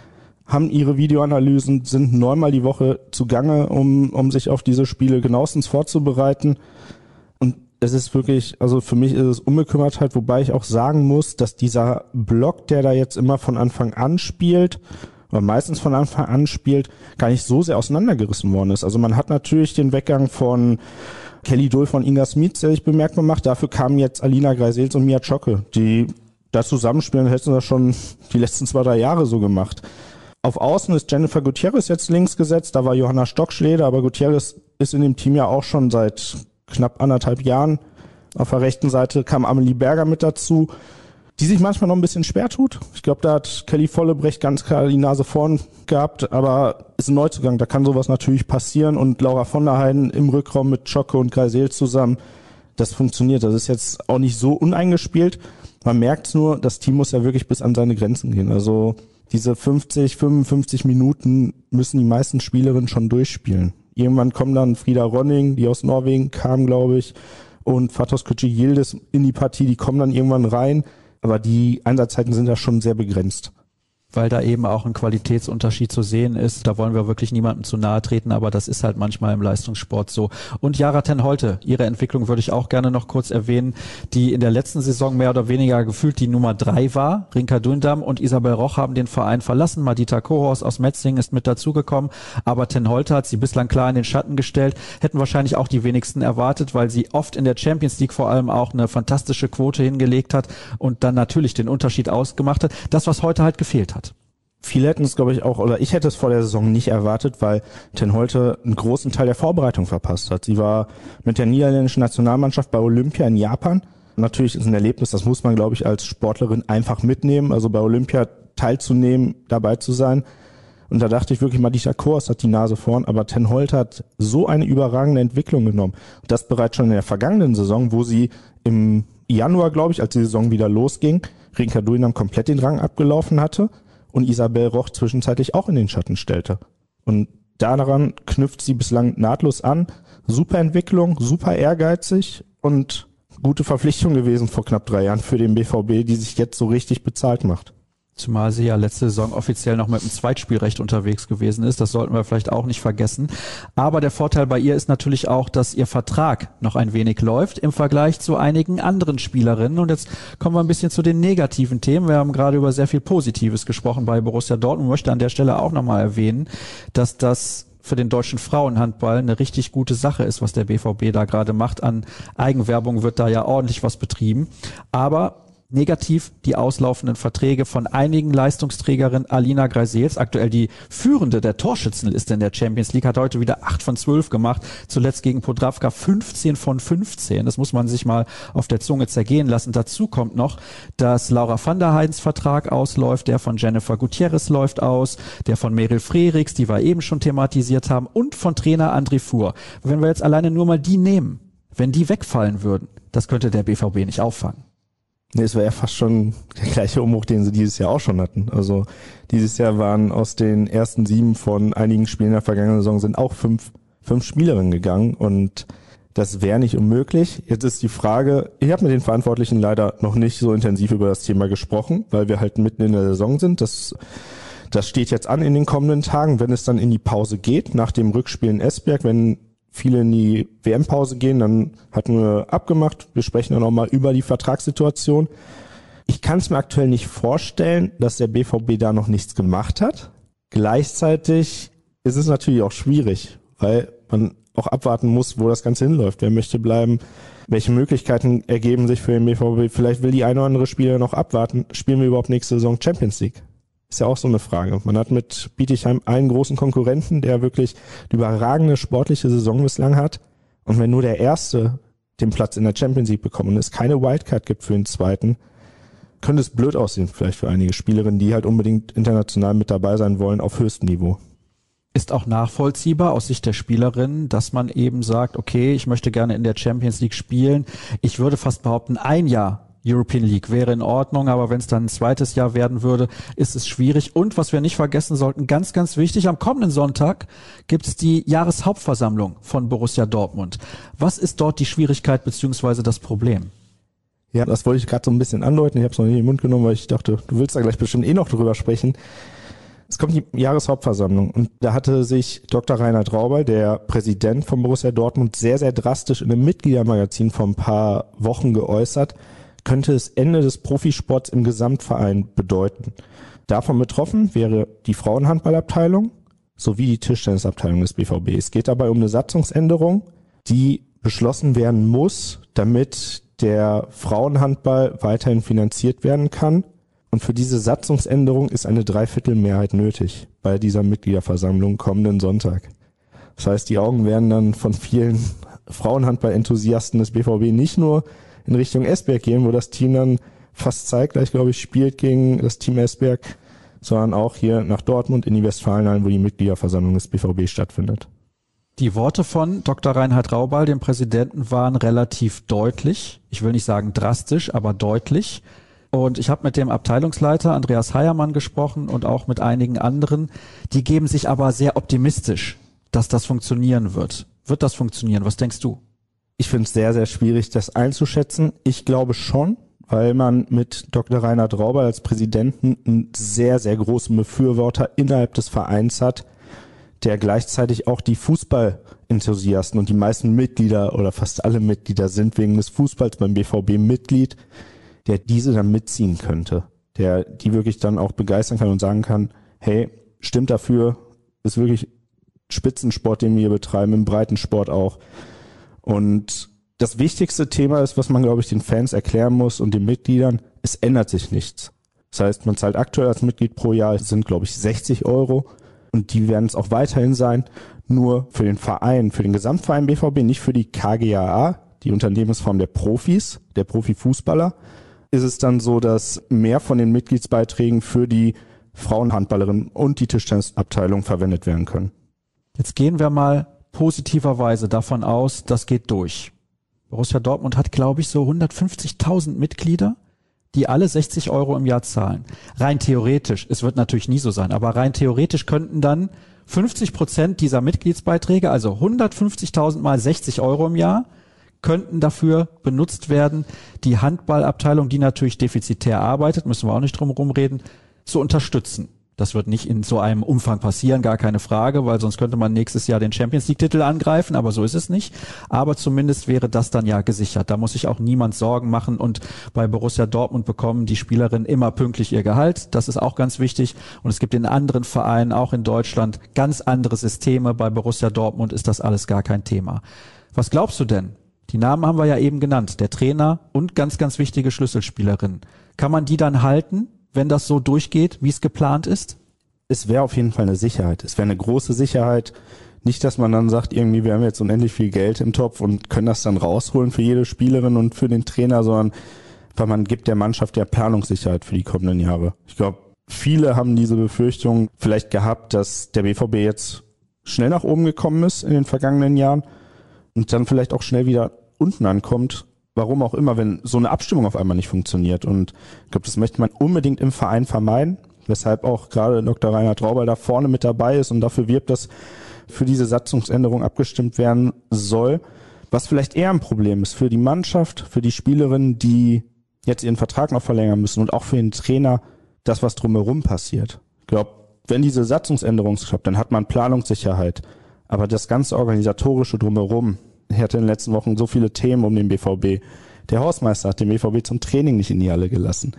haben ihre Videoanalysen, sind 9-mal die Woche zugange, um sich auf diese Spiele genauestens vorzubereiten. Und es ist wirklich, also für mich ist es Unbekümmertheit, wobei ich auch sagen muss, dass dieser Block, der da jetzt immer von Anfang an spielt, oder meistens von Anfang an spielt, gar nicht so sehr auseinandergerissen worden ist. Also man hat natürlich den Weggang von Kelly Dulfer und Inga Smits, der sich bemerkbar macht. Dafür kamen jetzt Alina Greisels und Mia Czocke, die da zusammenspielen, hätten das schon die letzten 2-3 Jahre so gemacht. Auf Außen ist Jennifer Gutierrez jetzt links gesetzt, da war Johanna Stockschleder, aber Gutierrez ist in dem Team ja auch schon seit knapp 1,5 Jahren. Auf der rechten Seite kam Amelie Berger mit dazu, die sich manchmal noch ein bisschen schwer tut. Ich glaube, da hat Kelly Vollebrecht ganz klar die Nase vorn gehabt, aber ist ein Neuzugang, da kann sowas natürlich passieren und Laura von der Heiden im Rückraum mit Czocke und Greisel zusammen, das funktioniert. Das ist jetzt auch nicht so uneingespielt. Man merkt nur, das Team muss ja wirklich bis an seine Grenzen gehen. Also diese 50, 55 Minuten müssen die meisten Spielerinnen schon durchspielen. Irgendwann kommen dann Frida Ronning, die aus Norwegen kam, glaube ich, und Fatos Küçük-Yildiz in die Partie, die kommen dann irgendwann rein. Aber die Einsatzzeiten sind ja schon sehr begrenzt. Weil da eben auch ein Qualitätsunterschied zu sehen ist. Da wollen wir wirklich niemandem zu nahe treten, aber das ist halt manchmal im Leistungssport so. Und Yara ten Holte, ihre Entwicklung würde ich auch gerne noch kurz erwähnen, die in der letzten Saison mehr oder weniger gefühlt die Nummer 3 war. Rinka Dündam und Isabel Roch haben den Verein verlassen. Madita Kohorst aus Metzingen ist mit dazugekommen, aber ten Holte hat sie bislang klar in den Schatten gestellt. Hätten wahrscheinlich auch die wenigsten erwartet, weil sie oft in der Champions League vor allem auch eine fantastische Quote hingelegt hat und dann natürlich den Unterschied ausgemacht hat. Das, was heute halt gefehlt hat. Viele hätten es, glaube ich, auch, oder ich hätte es vor der Saison nicht erwartet, weil ten Holte einen großen Teil der Vorbereitung verpasst hat. Sie war mit der niederländischen Nationalmannschaft bei Olympia in Japan. Natürlich ist ein Erlebnis, das muss man, glaube ich, als Sportlerin einfach mitnehmen. Also bei Olympia teilzunehmen, dabei zu sein. Und da dachte ich wirklich, Madita Kohorst hat die Nase vorn, aber ten Holte hat so eine überragende Entwicklung genommen. Und das bereits schon in der vergangenen Saison, wo sie im Januar, glaube ich, als die Saison wieder losging, Rinka Dündam komplett den Rang abgelaufen hatte und Isabel Roch zwischenzeitlich auch in den Schatten stellte. Und daran knüpft sie bislang nahtlos an. Super Entwicklung, super ehrgeizig und gute Verpflichtung gewesen vor knapp 3 Jahren für den BVB, die sich jetzt so richtig bezahlt macht. Zumal sie ja letzte Saison offiziell noch mit dem Zweitspielrecht unterwegs gewesen ist. Das sollten wir vielleicht auch nicht vergessen. Aber der Vorteil bei ihr ist natürlich auch, dass ihr Vertrag noch ein wenig läuft im Vergleich zu einigen anderen Spielerinnen. Und jetzt kommen wir ein bisschen zu den negativen Themen. Wir haben gerade über sehr viel Positives gesprochen bei Borussia Dortmund. Ich möchte an der Stelle auch nochmal erwähnen, dass das für den deutschen Frauenhandball eine richtig gute Sache ist, was der BVB da gerade macht. An Eigenwerbung wird da ja ordentlich was betrieben. Aber negativ die auslaufenden Verträge von einigen Leistungsträgerinnen. Alina Greisels, aktuell die Führende der Torschützenliste in der Champions League, hat heute wieder 8 von 12 gemacht. Zuletzt gegen Podravka 15 von 15. Das muss man sich mal auf der Zunge zergehen lassen. Dazu kommt noch, dass Laura van der Heidens Vertrag ausläuft, der von Jennifer Gutierrez läuft aus, der von Meryl Frerichs, die wir eben schon thematisiert haben, und von Trainer André Fuhr. Wenn wir jetzt alleine nur mal die nehmen, wenn die wegfallen würden, das könnte der BVB nicht auffangen. Nee, es war ja fast schon der gleiche Umbruch, den sie dieses Jahr auch schon hatten. Also dieses Jahr waren aus den ersten 7 von einigen Spielen der vergangenen Saison sind auch 5 5 Spielerinnen gegangen und das wäre nicht unmöglich. Jetzt ist die Frage, ich habe mit den Verantwortlichen leider noch nicht so intensiv über das Thema gesprochen, weil wir halt mitten in der Saison sind. Das steht jetzt an in den kommenden Tagen, wenn es dann in die Pause geht, nach dem Rückspiel in Esbjerg, wenn viele in die WM-Pause gehen, dann hatten wir abgemacht, wir sprechen dann auch mal über die Vertragssituation. Ich kann es mir aktuell nicht vorstellen, dass der BVB da noch nichts gemacht hat. Gleichzeitig ist es natürlich auch schwierig, weil man auch abwarten muss, wo das Ganze hinläuft. Wer möchte bleiben? Welche Möglichkeiten ergeben sich für den BVB? Vielleicht will die eine oder andere Spieler noch abwarten. Spielen wir überhaupt nächste Saison Champions League? Ist ja auch so eine Frage. Man hat mit Bietigheim einen großen Konkurrenten, der wirklich eine überragende sportliche Saison bislang hat. Und wenn nur der Erste den Platz in der Champions League bekommt und es keine Wildcard gibt für den Zweiten, könnte es blöd aussehen vielleicht für einige Spielerinnen, die halt unbedingt international mit dabei sein wollen auf höchstem Niveau. Ist auch nachvollziehbar aus Sicht der Spielerin, dass man eben sagt, okay, ich möchte gerne in der Champions League spielen. Ich würde fast behaupten, ein Jahr European League wäre in Ordnung, aber wenn es dann ein zweites Jahr werden würde, ist es schwierig. Und was wir nicht vergessen sollten, ganz, ganz wichtig, am kommenden Sonntag gibt es die Jahreshauptversammlung von Borussia Dortmund. Was ist dort die Schwierigkeit bzw. das Problem? Ja, das wollte ich gerade so ein bisschen andeuten. Ich habe es noch nicht in den Mund genommen, weil ich dachte, du willst da gleich bestimmt noch drüber sprechen. Es kommt die Jahreshauptversammlung und da hatte sich Dr. Reinhard Raubal, der Präsident von Borussia Dortmund, sehr, sehr drastisch in einem Mitgliedermagazin vor ein paar Wochen geäußert, könnte es Ende des Profisports im Gesamtverein bedeuten. Davon betroffen wäre die Frauenhandballabteilung sowie die Tischtennisabteilung des BVB. Es geht dabei um eine Satzungsänderung, die beschlossen werden muss, damit der Frauenhandball weiterhin finanziert werden kann. Und für diese Satzungsänderung ist eine Dreiviertelmehrheit nötig bei dieser Mitgliederversammlung kommenden Sonntag. Das heißt, die Augen werden dann von vielen Frauenhandball-Enthusiasten des BVB nicht nur in Richtung Esbjerg gehen, wo das Team dann fast zeitgleich, glaube ich, spielt gegen das Team Esbjerg, sondern auch hier nach Dortmund in die Westfalenhallen, wo die Mitgliederversammlung des BVB stattfindet. Die Worte von Dr. Reinhard Raubal, dem Präsidenten, waren relativ deutlich. Ich will nicht sagen drastisch, aber deutlich. Und ich habe mit dem Abteilungsleiter Andreas Heiermann gesprochen und auch mit einigen anderen. Die geben sich aber sehr optimistisch, dass das funktionieren wird. Wird das funktionieren? Was denkst du? Ich finde es sehr, sehr schwierig, das einzuschätzen. Ich glaube schon, weil man mit Dr. Reinhard Raubal als Präsidenten einen sehr, sehr großen Befürworter innerhalb des Vereins hat, der gleichzeitig auch die Fußballenthusiasten und die meisten Mitglieder oder fast alle Mitglieder sind wegen des Fußballs beim BVB Mitglied, der diese dann mitziehen könnte, der die wirklich dann auch begeistern kann und sagen kann, hey, stimmt dafür, ist wirklich Spitzensport, den wir hier betreiben, im Breitensport auch. Und das wichtigste Thema ist, was man, glaube ich, den Fans erklären muss und den Mitgliedern, es ändert sich nichts. Das heißt, man zahlt aktuell als Mitglied pro Jahr, es sind, glaube ich, 60 € und die werden es auch weiterhin sein, nur für den Verein, für den Gesamtverein BVB, nicht für die KGaA, die Unternehmensform der Profis, der Profifußballer, ist es dann so, dass mehr von den Mitgliedsbeiträgen für die Frauenhandballerinnen und die Tischtennisabteilung verwendet werden können. Jetzt gehen wir mal positiverweise davon aus, das geht durch. Borussia Dortmund hat, glaube ich, so 150.000 Mitglieder, die alle 60 € im Jahr zahlen. Rein theoretisch, es wird natürlich nie so sein, aber rein theoretisch könnten dann 50% dieser Mitgliedsbeiträge, also 150.000 mal 60 € im Jahr, könnten dafür benutzt werden, die Handballabteilung, die natürlich defizitär arbeitet, müssen wir auch nicht drum herum reden, zu unterstützen. Das wird nicht in so einem Umfang passieren, gar keine Frage, weil sonst könnte man nächstes Jahr den Champions-League-Titel angreifen, aber so ist es nicht. Aber zumindest wäre das dann ja gesichert. Da muss sich auch niemand Sorgen machen und bei Borussia Dortmund bekommen die Spielerinnen immer pünktlich ihr Gehalt. Das ist auch ganz wichtig und es gibt in anderen Vereinen, auch in Deutschland, ganz andere Systeme. Bei Borussia Dortmund ist das alles gar kein Thema. Was glaubst du denn? Die Namen haben wir ja eben genannt, der Trainer und ganz, ganz wichtige Schlüsselspielerinnen. Kann man die dann halten, wenn das so durchgeht, wie es geplant ist? Es wäre auf jeden Fall eine Sicherheit. Es wäre eine große Sicherheit. Nicht, dass man dann sagt, irgendwie, wir haben jetzt unendlich viel Geld im Topf und können das dann rausholen für jede Spielerin und für den Trainer, sondern weil man gibt der Mannschaft ja Planungssicherheit für die kommenden Jahre. Ich glaube, viele haben diese Befürchtung vielleicht gehabt, dass der BVB jetzt schnell nach oben gekommen ist in den vergangenen Jahren und dann vielleicht auch schnell wieder unten ankommt. Warum auch immer, wenn so eine Abstimmung auf einmal nicht funktioniert. Und ich glaube, das möchte man unbedingt im Verein vermeiden, weshalb auch gerade Dr. Reinhard Raubal da vorne mit dabei ist und dafür wirbt, dass für diese Satzungsänderung abgestimmt werden soll. Was vielleicht eher ein Problem ist für die Mannschaft, für die Spielerinnen, die jetzt ihren Vertrag noch verlängern müssen und auch für den Trainer, das, was drumherum passiert. Ich glaube, wenn diese Satzungsänderung klappt, dann hat man Planungssicherheit. Aber das ganze Organisatorische drumherum, ich hatte in den letzten Wochen so viele Themen um den BVB. Der Hausmeister hat den BVB zum Training nicht in die Halle gelassen.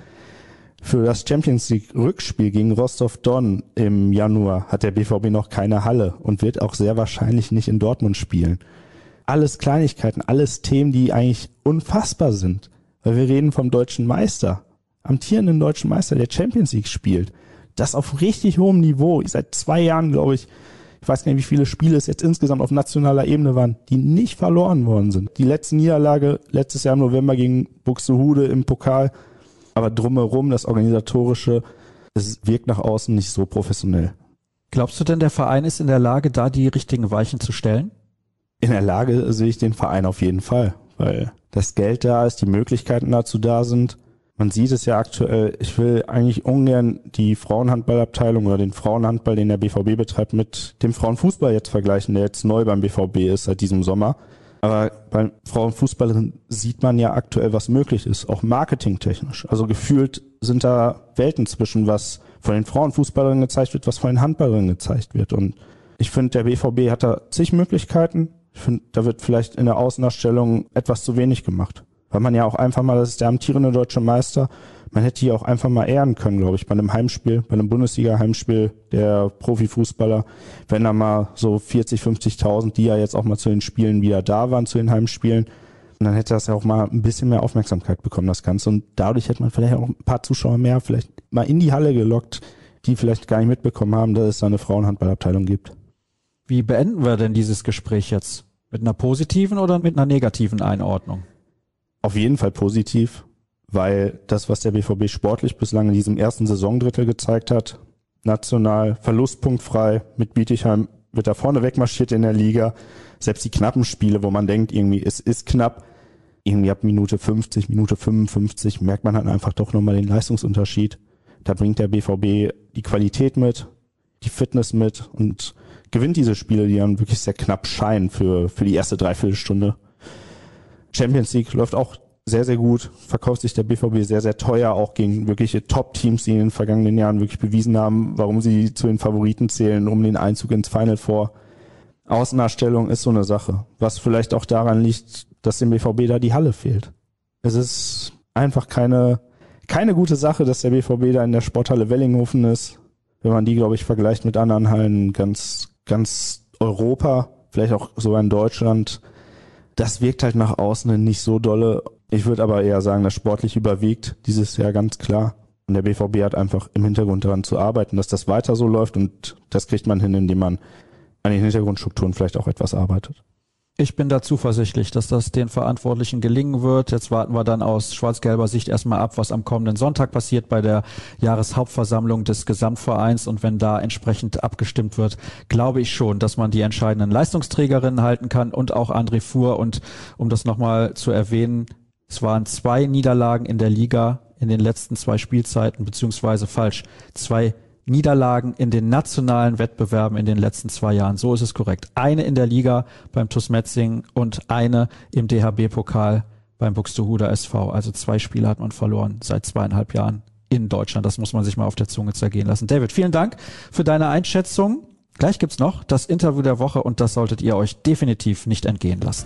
Für das Champions League Rückspiel gegen Rostov-Don im Januar hat der BVB noch keine Halle und wird auch sehr wahrscheinlich nicht in Dortmund spielen. Alles Kleinigkeiten, alles Themen, die eigentlich unfassbar sind. Weil wir reden vom deutschen Meister, amtierenden deutschen Meister, der Champions League spielt. Das auf richtig hohem Niveau. Seit 2 Jahren, glaube ich weiß gar nicht, wie viele Spiele es jetzt insgesamt auf nationaler Ebene waren, die nicht verloren worden sind. Die letzte Niederlage letztes Jahr im November gegen Buxtehude im Pokal. Aber drumherum, das Organisatorische, es wirkt nach außen nicht so professionell. Glaubst du denn, der Verein ist in der Lage, da die richtigen Weichen zu stellen? In der Lage sehe ich den Verein auf jeden Fall, weil das Geld da ist, die Möglichkeiten dazu da sind. Man sieht es ja aktuell, ich will eigentlich ungern die Frauenhandballabteilung oder den Frauenhandball, den der BVB betreibt, mit dem Frauenfußball jetzt vergleichen, der jetzt neu beim BVB ist seit diesem Sommer. Aber beim Frauenfußball sieht man ja aktuell, was möglich ist, auch marketingtechnisch. Also gefühlt sind da Welten zwischen, was von den Frauenfußballerinnen gezeigt wird, was von den Handballerinnen gezeigt wird. Und ich finde, der BVB hat da zig Möglichkeiten. Ich finde, da wird vielleicht in der Außendarstellung etwas zu wenig gemacht. Weil man ja auch einfach mal, das ist der amtierende deutsche Meister, man hätte hier auch einfach mal ehren können, glaube ich, bei einem Heimspiel, bei einem Bundesliga-Heimspiel der Profifußballer, wenn da mal so 40, 50.000, die ja jetzt auch mal zu den Spielen wieder da waren, zu den Heimspielen, und dann hätte das ja auch mal ein bisschen mehr Aufmerksamkeit bekommen, das Ganze. Und dadurch hätte man vielleicht auch ein paar Zuschauer mehr vielleicht mal in die Halle gelockt, die vielleicht gar nicht mitbekommen haben, dass es da eine Frauenhandballabteilung gibt. Wie beenden wir denn dieses Gespräch jetzt? Mit einer positiven oder mit einer negativen Einordnung? Auf jeden Fall positiv, weil das, was der BVB sportlich bislang in diesem ersten Saisondrittel gezeigt hat, national verlustpunktfrei, mit Bietigheim wird da vorne wegmarschiert in der Liga. Selbst die knappen Spiele, wo man denkt, irgendwie es ist knapp, irgendwie ab Minute 50, Minute 55 merkt man halt einfach doch nochmal den Leistungsunterschied. Da bringt der BVB die Qualität mit, die Fitness mit und gewinnt diese Spiele, die dann wirklich sehr knapp scheinen für die erste Dreiviertelstunde. Champions League läuft auch sehr, sehr gut, verkauft sich der BVB sehr, sehr teuer, auch gegen wirkliche Top-Teams, die in den vergangenen Jahren wirklich bewiesen haben, warum sie zu den Favoriten zählen, um den Einzug ins Final Four. Außendarstellung ist so eine Sache, was vielleicht auch daran liegt, dass dem BVB da die Halle fehlt. Es ist einfach keine gute Sache, dass der BVB da in der Sporthalle Wellinghofen ist. Wenn man die, glaube ich, vergleicht mit anderen Hallen ganz Europa, vielleicht auch sogar in Deutschland, das wirkt halt nach außen nicht so dolle. Ich würde aber eher sagen, das sportlich überwiegt dieses Jahr ganz klar. Und der BVB hat einfach im Hintergrund daran zu arbeiten, dass das weiter so läuft, und das kriegt man hin, indem man an den Hintergrundstrukturen vielleicht auch etwas arbeitet. Ich bin da zuversichtlich, dass das den Verantwortlichen gelingen wird. Jetzt warten wir dann aus schwarz-gelber Sicht erstmal ab, was am kommenden Sonntag passiert bei der Jahreshauptversammlung des Gesamtvereins. Und wenn da entsprechend abgestimmt wird, glaube ich schon, dass man die entscheidenden Leistungsträgerinnen halten kann und auch André Fuhr. Und um das nochmal zu erwähnen, es waren 2 Niederlagen in der Liga in den letzten 2 Spielzeiten, beziehungsweise 2 Niederlagen in den nationalen Wettbewerben in den letzten 2 Jahren. So ist es korrekt. Eine in der Liga beim TuS Metzingen und eine im DHB-Pokal beim Buxtehuder SV. Also 2 Spiele hat man verloren seit 2,5 Jahren in Deutschland. Das muss man sich mal auf der Zunge zergehen lassen. David, vielen Dank für deine Einschätzung. Gleich gibt's noch das Interview der Woche und das solltet ihr euch definitiv nicht entgehen lassen.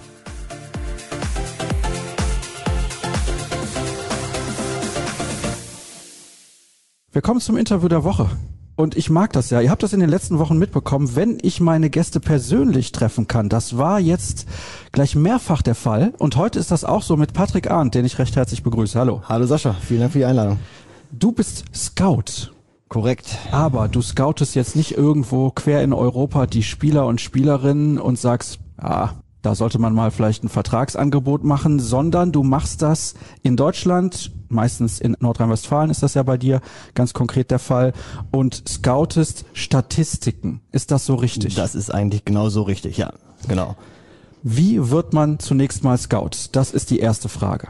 Wir kommen zum Interview der Woche. Und ich mag das ja. Ihr habt das in den letzten Wochen mitbekommen, wenn ich meine Gäste persönlich treffen kann. Das war jetzt gleich mehrfach der Fall. Und heute ist das auch so mit Patrick Arndt, den ich recht herzlich begrüße. Hallo. Hallo Sascha, vielen Dank für die Einladung. Du bist Scout. Korrekt. Aber du scoutest jetzt nicht irgendwo quer in Europa die Spieler und Spielerinnen und sagst, da sollte man mal vielleicht ein Vertragsangebot machen, sondern du machst das in Deutschland, meistens in Nordrhein-Westfalen ist das ja bei dir ganz konkret der Fall, und scoutest Statistiken. Ist das so richtig? Das ist eigentlich genau so richtig, ja, genau. Wie wird man zunächst mal Scout? Das ist die erste Frage.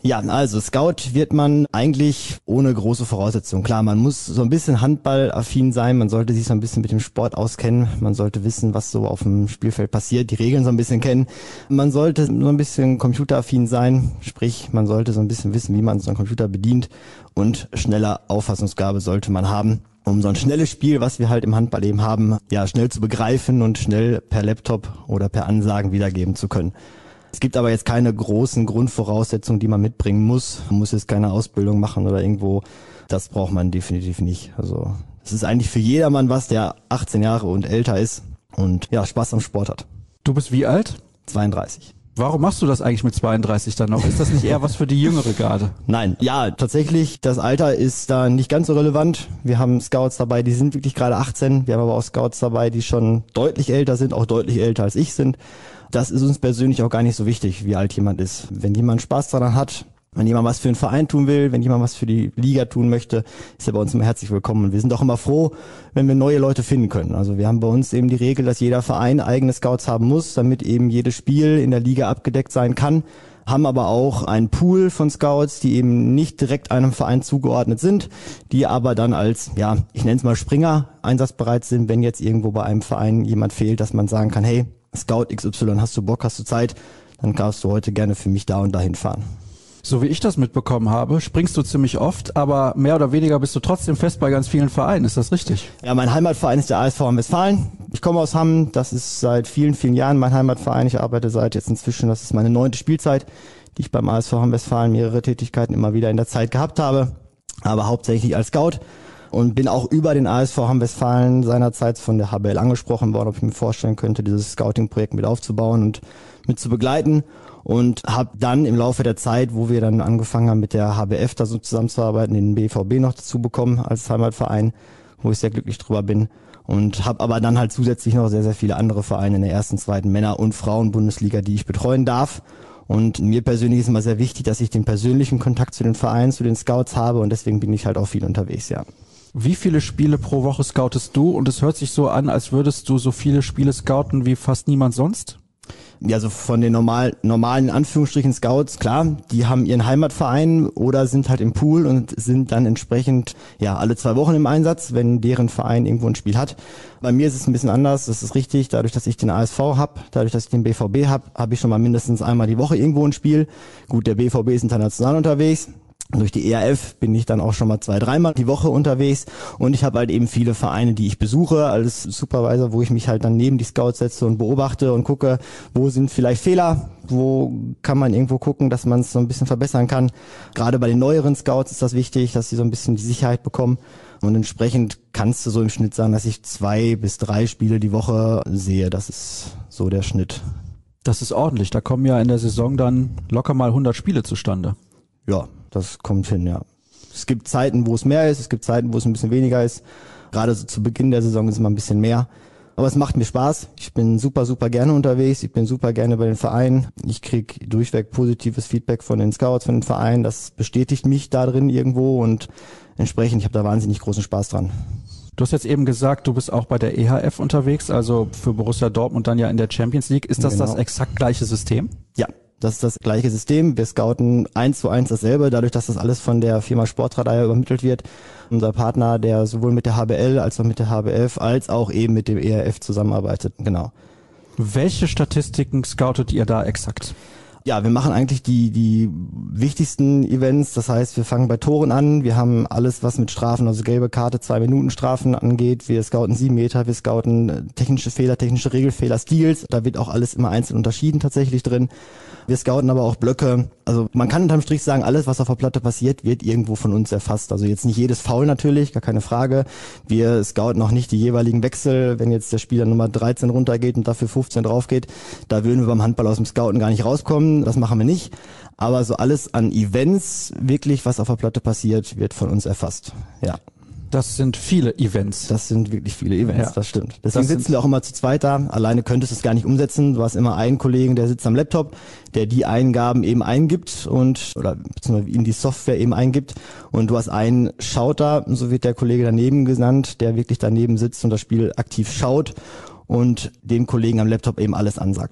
Ja, also Scout wird man eigentlich ohne große Voraussetzungen. Klar, man muss so ein bisschen handballaffin sein, man sollte sich so ein bisschen mit dem Sport auskennen, man sollte wissen, was so auf dem Spielfeld passiert, die Regeln so ein bisschen kennen. Man sollte so ein bisschen computeraffin sein, sprich, man sollte so ein bisschen wissen, wie man so einen Computer bedient, und schneller Auffassungsgabe sollte man haben, um so ein schnelles Spiel, was wir halt im Handball eben haben, ja, schnell zu begreifen und schnell per Laptop oder per Ansagen wiedergeben zu können. Es gibt aber jetzt keine großen Grundvoraussetzungen, die man mitbringen muss. Man muss jetzt keine Ausbildung machen oder irgendwo. Das braucht man definitiv nicht. Also es ist eigentlich für jedermann was, der 18 Jahre und älter ist und ja, Spaß am Sport hat. Du bist wie alt? 32. Warum machst du das eigentlich mit 32 dann noch? Ist das nicht eher was für die jüngere Garde? Nein, ja, tatsächlich, das Alter ist da nicht ganz so relevant. Wir haben Scouts dabei, die sind wirklich gerade 18. Wir haben aber auch Scouts dabei, die schon deutlich älter sind, auch deutlich älter als ich sind. Das ist uns persönlich auch gar nicht so wichtig, wie alt jemand ist. Wenn jemand Spaß daran hat, wenn jemand was für einen Verein tun will, wenn jemand was für die Liga tun möchte, ist er bei uns immer herzlich willkommen. Und wir sind auch immer froh, wenn wir neue Leute finden können. Also wir haben bei uns eben die Regel, dass jeder Verein eigene Scouts haben muss, damit eben jedes Spiel in der Liga abgedeckt sein kann. Haben aber auch einen Pool von Scouts, die eben nicht direkt einem Verein zugeordnet sind, die aber dann als, ja, ich nenne es mal Springer einsatzbereit sind, wenn jetzt irgendwo bei einem Verein jemand fehlt, dass man sagen kann, hey, Scout XY, hast du Bock, hast du Zeit, dann darfst du heute gerne für mich da und dahin fahren. So wie ich das mitbekommen habe, springst du ziemlich oft, aber mehr oder weniger bist du trotzdem fest bei ganz vielen Vereinen. Ist das richtig? Ja, mein Heimatverein ist der ASV Hamm-Westfalen. Ich komme aus Hamm, das ist seit vielen, vielen Jahren mein Heimatverein. Ich arbeite seit jetzt inzwischen, das ist meine 9. Spielzeit, die ich beim ASV Hamm-Westfalen mehrere Tätigkeiten immer wieder in der Zeit gehabt habe, aber hauptsächlich als Scout. Und bin auch über den ASV Hamm-Westfalen seinerzeit von der HBL angesprochen worden, ob ich mir vorstellen könnte, dieses Scouting-Projekt mit aufzubauen und mit zu begleiten. Und habe dann im Laufe der Zeit, wo wir dann angefangen haben mit der HBF da so zusammenzuarbeiten, den BVB noch dazu bekommen als Heimatverein, wo ich sehr glücklich drüber bin. Und habe aber dann halt zusätzlich noch sehr, sehr viele andere Vereine in der 1., 2. Männer- und Frauen-Bundesliga, die ich betreuen darf. Und mir persönlich ist immer sehr wichtig, dass ich den persönlichen Kontakt zu den Vereinen, zu den Scouts habe, und deswegen bin ich halt auch viel unterwegs, ja. Wie viele Spiele pro Woche scoutest du? Und es hört sich so an, als würdest du so viele Spiele scouten wie fast niemand sonst? Ja, so von den normalen in Anführungsstrichen Scouts, klar, die haben ihren Heimatverein oder sind halt im Pool und sind dann entsprechend ja alle 2 Wochen im Einsatz, wenn deren Verein irgendwo ein Spiel hat. Bei mir ist es ein bisschen anders, das ist richtig, dadurch, dass ich den ASV habe, dadurch, dass ich den BVB habe ich schon mal mindestens einmal die Woche irgendwo ein Spiel. Gut, der BVB ist international unterwegs. Durch die ERF bin ich dann auch schon mal 2-, 3-mal die Woche unterwegs, und ich habe halt eben viele Vereine, die ich besuche als Supervisor, wo ich mich halt dann neben die Scouts setze und beobachte und gucke, wo sind vielleicht Fehler, wo kann man irgendwo gucken, dass man es so ein bisschen verbessern kann. Gerade bei den neueren Scouts ist das wichtig, dass sie so ein bisschen die Sicherheit bekommen, und entsprechend kannst du so im Schnitt sagen, dass ich 2 bis 3 Spiele die Woche sehe. Das ist so der Schnitt. Das ist ordentlich, da kommen ja in der Saison dann locker mal 100 Spiele zustande. Ja, das kommt hin, ja. Es gibt Zeiten, wo es mehr ist, es gibt Zeiten, wo es ein bisschen weniger ist. Gerade so zu Beginn der Saison ist es immer ein bisschen mehr. Aber es macht mir Spaß. Ich bin super, super gerne unterwegs. Ich bin super gerne bei den Vereinen. Ich kriege durchweg positives Feedback von den Scouts, von den Vereinen. Das bestätigt mich da drin irgendwo, und entsprechend, ich habe da wahnsinnig großen Spaß dran. Du hast jetzt eben gesagt, du bist auch bei der EHF unterwegs, also für Borussia Dortmund dann ja in der Champions League. Ist das das exakt gleiche System? Ja. Das ist das gleiche System. Wir scouten 1:1 dasselbe, dadurch, dass das alles von der Firma Sportradar übermittelt wird. Unser Partner, der sowohl mit der HBL als auch mit der HBF als auch eben mit dem ERF zusammenarbeitet. Genau. Welche Statistiken scoutet ihr da exakt? Ja, wir machen eigentlich die wichtigsten Events. Das heißt, wir fangen bei Toren an. Wir haben alles, was mit Strafen, also gelbe Karte, 2-Minuten-Strafen angeht. Wir scouten 7 Meter, wir scouten technische Fehler, technische Regelfehler, Steals. Da wird auch alles immer einzeln unterschieden tatsächlich drin. Wir scouten aber auch Blöcke. Also man kann unterm Strich sagen, alles, was auf der Platte passiert, wird irgendwo von uns erfasst. Also jetzt nicht jedes Foul natürlich, gar keine Frage. Wir scouten auch nicht die jeweiligen Wechsel. Wenn jetzt der Spieler Nummer 13 runtergeht und dafür 15 drauf geht, da würden wir beim Handball aus dem Scouten gar nicht rauskommen. Das machen wir nicht. Aber so alles an Events, wirklich, was auf der Platte passiert, wird von uns erfasst. Ja. Das sind viele Events. Das sind wirklich viele Events, Ja. das stimmt. Deswegen sitzen wir auch immer zu zweit da. Alleine könntest du es gar nicht umsetzen. Du hast immer einen Kollegen, der sitzt am Laptop, der die Eingaben eben eingibt oder beziehungsweise in die Software eben eingibt. Und du hast einen Schauter, so wird der Kollege daneben genannt, der wirklich daneben sitzt und das Spiel aktiv schaut und dem Kollegen am Laptop eben alles ansagt.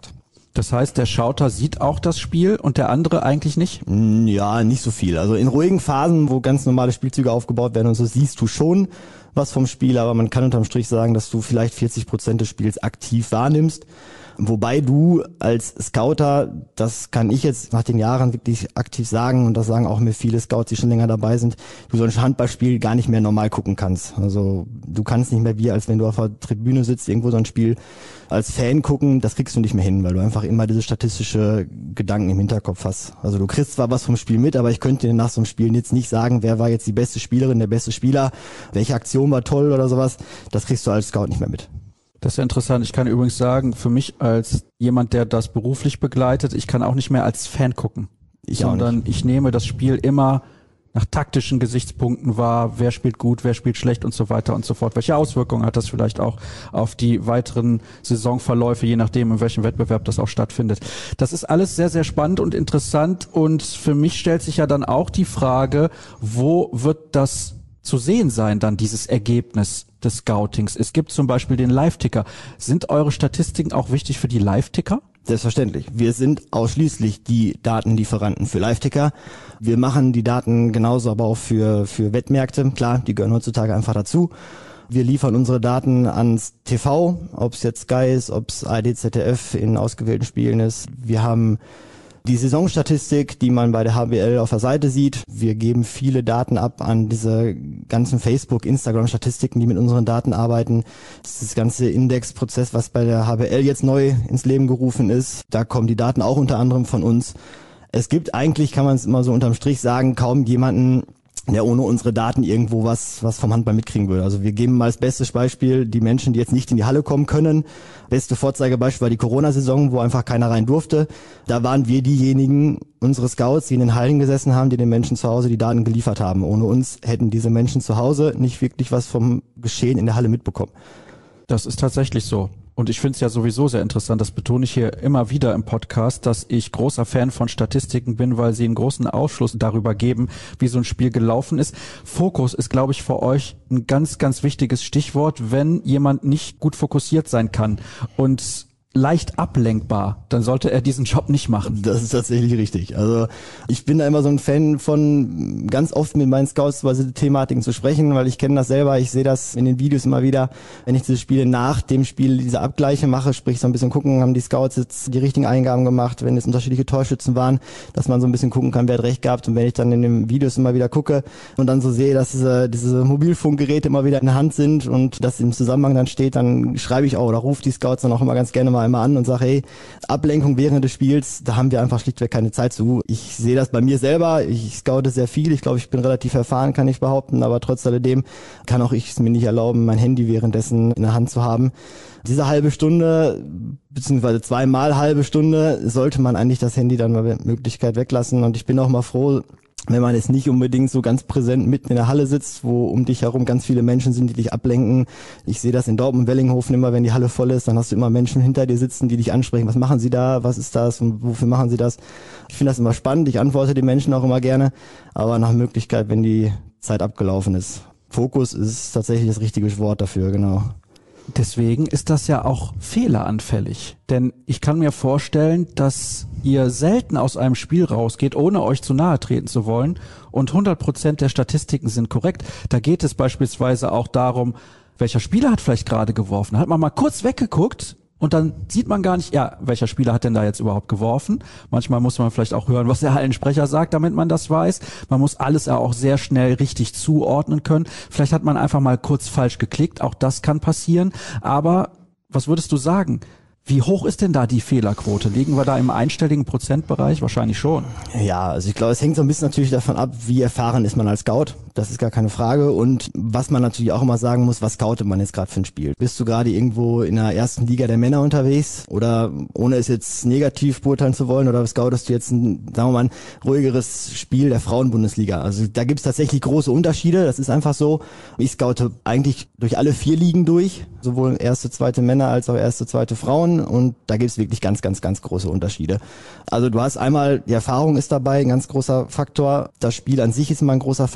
Das heißt, der Schauter sieht auch das Spiel und der andere eigentlich nicht? Ja, nicht so viel. Also in ruhigen Phasen, wo ganz normale Spielzüge aufgebaut werden und so, siehst du schon was vom Spiel, aber man kann unterm Strich sagen, dass du vielleicht 40% des Spiels aktiv wahrnimmst. Wobei du als Scouter, das kann ich jetzt nach den Jahren wirklich aktiv sagen, und das sagen auch mir viele Scouts, die schon länger dabei sind, du so ein Handballspiel gar nicht mehr normal gucken kannst. Also du kannst nicht mehr wie, als wenn du auf der Tribüne sitzt, irgendwo so ein Spiel als Fan gucken, das kriegst du nicht mehr hin, weil du einfach immer diese statistische Gedanken im Hinterkopf hast. Also du kriegst zwar was vom Spiel mit, aber ich könnte dir nach so einem Spiel jetzt nicht sagen, wer war jetzt die beste Spielerin, der beste Spieler, welche Aktion war toll oder sowas. Das kriegst du als Scout nicht mehr mit. Das ist ja interessant. Ich kann übrigens sagen, für mich als jemand, der das beruflich begleitet, ich kann auch nicht mehr als Fan gucken. Sondern ich nehme das Spiel immer nach taktischen Gesichtspunkten wahr, wer spielt gut, wer spielt schlecht und so weiter und so fort. Welche Auswirkungen hat das vielleicht auch auf die weiteren Saisonverläufe, je nachdem, in welchem Wettbewerb das auch stattfindet. Das ist alles sehr, sehr spannend und interessant, und für mich stellt sich ja dann auch die Frage, wo wird das zu sehen sein, dann dieses Ergebnis des Scoutings? Es gibt zum Beispiel den Live-Ticker. Sind eure Statistiken auch wichtig für die Live-Ticker? Selbstverständlich. Wir sind ausschließlich die Datenlieferanten für Live-Ticker. Wir machen die Daten genauso aber auch für Wettmärkte. Klar, die gehören heutzutage einfach dazu. Wir liefern unsere Daten ans TV, ob es jetzt Sky ist, ob es ARD, ZDF in ausgewählten Spielen ist. Wir haben die Saisonstatistik, die man bei der HBL auf der Seite sieht. Wir geben viele Daten ab an diese ganzen Facebook-, Instagram-Statistiken, die mit unseren Daten arbeiten. Das ganze Indexprozess, was bei der HBL jetzt neu ins Leben gerufen ist, da kommen die Daten auch unter anderem von uns. Es gibt eigentlich, kann man es immer so unterm Strich sagen, kaum jemanden, der ohne unsere Daten irgendwo was vom Handball mitkriegen würde. Also wir geben mal als bestes Beispiel die Menschen, die jetzt nicht in die Halle kommen können. Beste Vorzeigebeispiel war die Corona-Saison, wo einfach keiner rein durfte. Da waren wir diejenigen, unsere Scouts, die in den Hallen gesessen haben, die den Menschen zu Hause die Daten geliefert haben. Ohne uns hätten diese Menschen zu Hause nicht wirklich was vom Geschehen in der Halle mitbekommen. Das ist tatsächlich so. Und ich finde es ja sowieso sehr interessant, das betone ich hier immer wieder im Podcast, dass ich großer Fan von Statistiken bin, weil sie einen großen Aufschluss darüber geben, wie so ein Spiel gelaufen ist. Fokus ist, glaube ich, für euch ein ganz, ganz wichtiges Stichwort. Wenn jemand nicht gut fokussiert sein kann und leicht ablenkbar, dann sollte er diesen Job nicht machen. Das ist tatsächlich richtig. Also ich bin da immer so ein Fan von, ganz oft mit meinen Scouts über diese Thematiken zu sprechen, weil ich kenne das selber, ich sehe das in den Videos immer wieder, wenn ich diese Spiele nach dem Spiel diese Abgleiche mache, sprich so ein bisschen gucken, haben die Scouts jetzt die richtigen Eingaben gemacht, wenn es unterschiedliche Torschützen waren, dass man so ein bisschen gucken kann, wer hat recht gehabt, und wenn ich dann in den Videos immer wieder gucke und dann so sehe, dass diese Mobilfunkgeräte immer wieder in der Hand sind und das im Zusammenhang dann steht, dann schreibe ich auch oder rufe die Scouts dann auch immer ganz gerne mal einmal an und sage, hey, Ablenkung während des Spiels, da haben wir einfach schlichtweg keine Zeit zu. Ich sehe das bei mir selber, ich scoute sehr viel, ich glaube, ich bin relativ erfahren, kann ich behaupten, aber trotz alledem kann auch ich es mir nicht erlauben, mein Handy währenddessen in der Hand zu haben. Diese halbe Stunde, beziehungsweise zweimal halbe Stunde, sollte man eigentlich das Handy dann mal mit Möglichkeit weglassen, und ich bin auch mal froh, wenn man jetzt nicht unbedingt so ganz präsent mitten in der Halle sitzt, wo um dich herum ganz viele Menschen sind, die dich ablenken. Ich sehe das in Dortmund-Wellinghofen immer, wenn die Halle voll ist, dann hast du immer Menschen hinter dir sitzen, die dich ansprechen. Was machen sie da? Was ist das? Und wofür machen sie das? Ich finde das immer spannend. Ich antworte den Menschen auch immer gerne, aber nach Möglichkeit, wenn die Zeit abgelaufen ist. Fokus ist tatsächlich das richtige Wort dafür, genau. Deswegen ist das ja auch fehleranfällig. Denn ich kann mir vorstellen, dass ihr selten aus einem Spiel rausgeht, ohne euch zu nahe treten zu wollen, und 100% der Statistiken sind korrekt. Da geht es beispielsweise auch darum, welcher Spieler hat vielleicht gerade geworfen. Hat man mal kurz weggeguckt und dann sieht man gar nicht, ja, welcher Spieler hat denn da jetzt überhaupt geworfen. Manchmal muss man vielleicht auch hören, was der Hallensprecher sagt, damit man das weiß. Man muss alles ja auch sehr schnell richtig zuordnen können. Vielleicht hat man einfach mal kurz falsch geklickt, auch das kann passieren. Aber was würdest du sagen? Wie hoch ist denn da die Fehlerquote? Liegen wir da im einstelligen Prozentbereich? Wahrscheinlich schon. Ja, also ich glaube, es hängt so ein bisschen natürlich davon ab, wie erfahren ist man als Scout. Das ist gar keine Frage. Und was man natürlich auch immer sagen muss, was scoutet man jetzt gerade für ein Spiel? Bist du gerade irgendwo in der ersten Liga der Männer unterwegs? Oder, ohne es jetzt negativ beurteilen zu wollen, oder scoutest du jetzt ein, sagen wir mal, ein ruhigeres Spiel der Frauenbundesliga? Also da gibt's tatsächlich große Unterschiede. Das ist einfach so. Ich scoute eigentlich durch alle 4 Ligen durch. Sowohl erste, zweite Männer als auch erste, zweite Frauen. Und da gibt's wirklich ganz, ganz, ganz große Unterschiede. Also du hast einmal, die Erfahrung ist dabei, ein ganz großer Faktor. Das Spiel an sich ist immer ein großer Faktor. Aber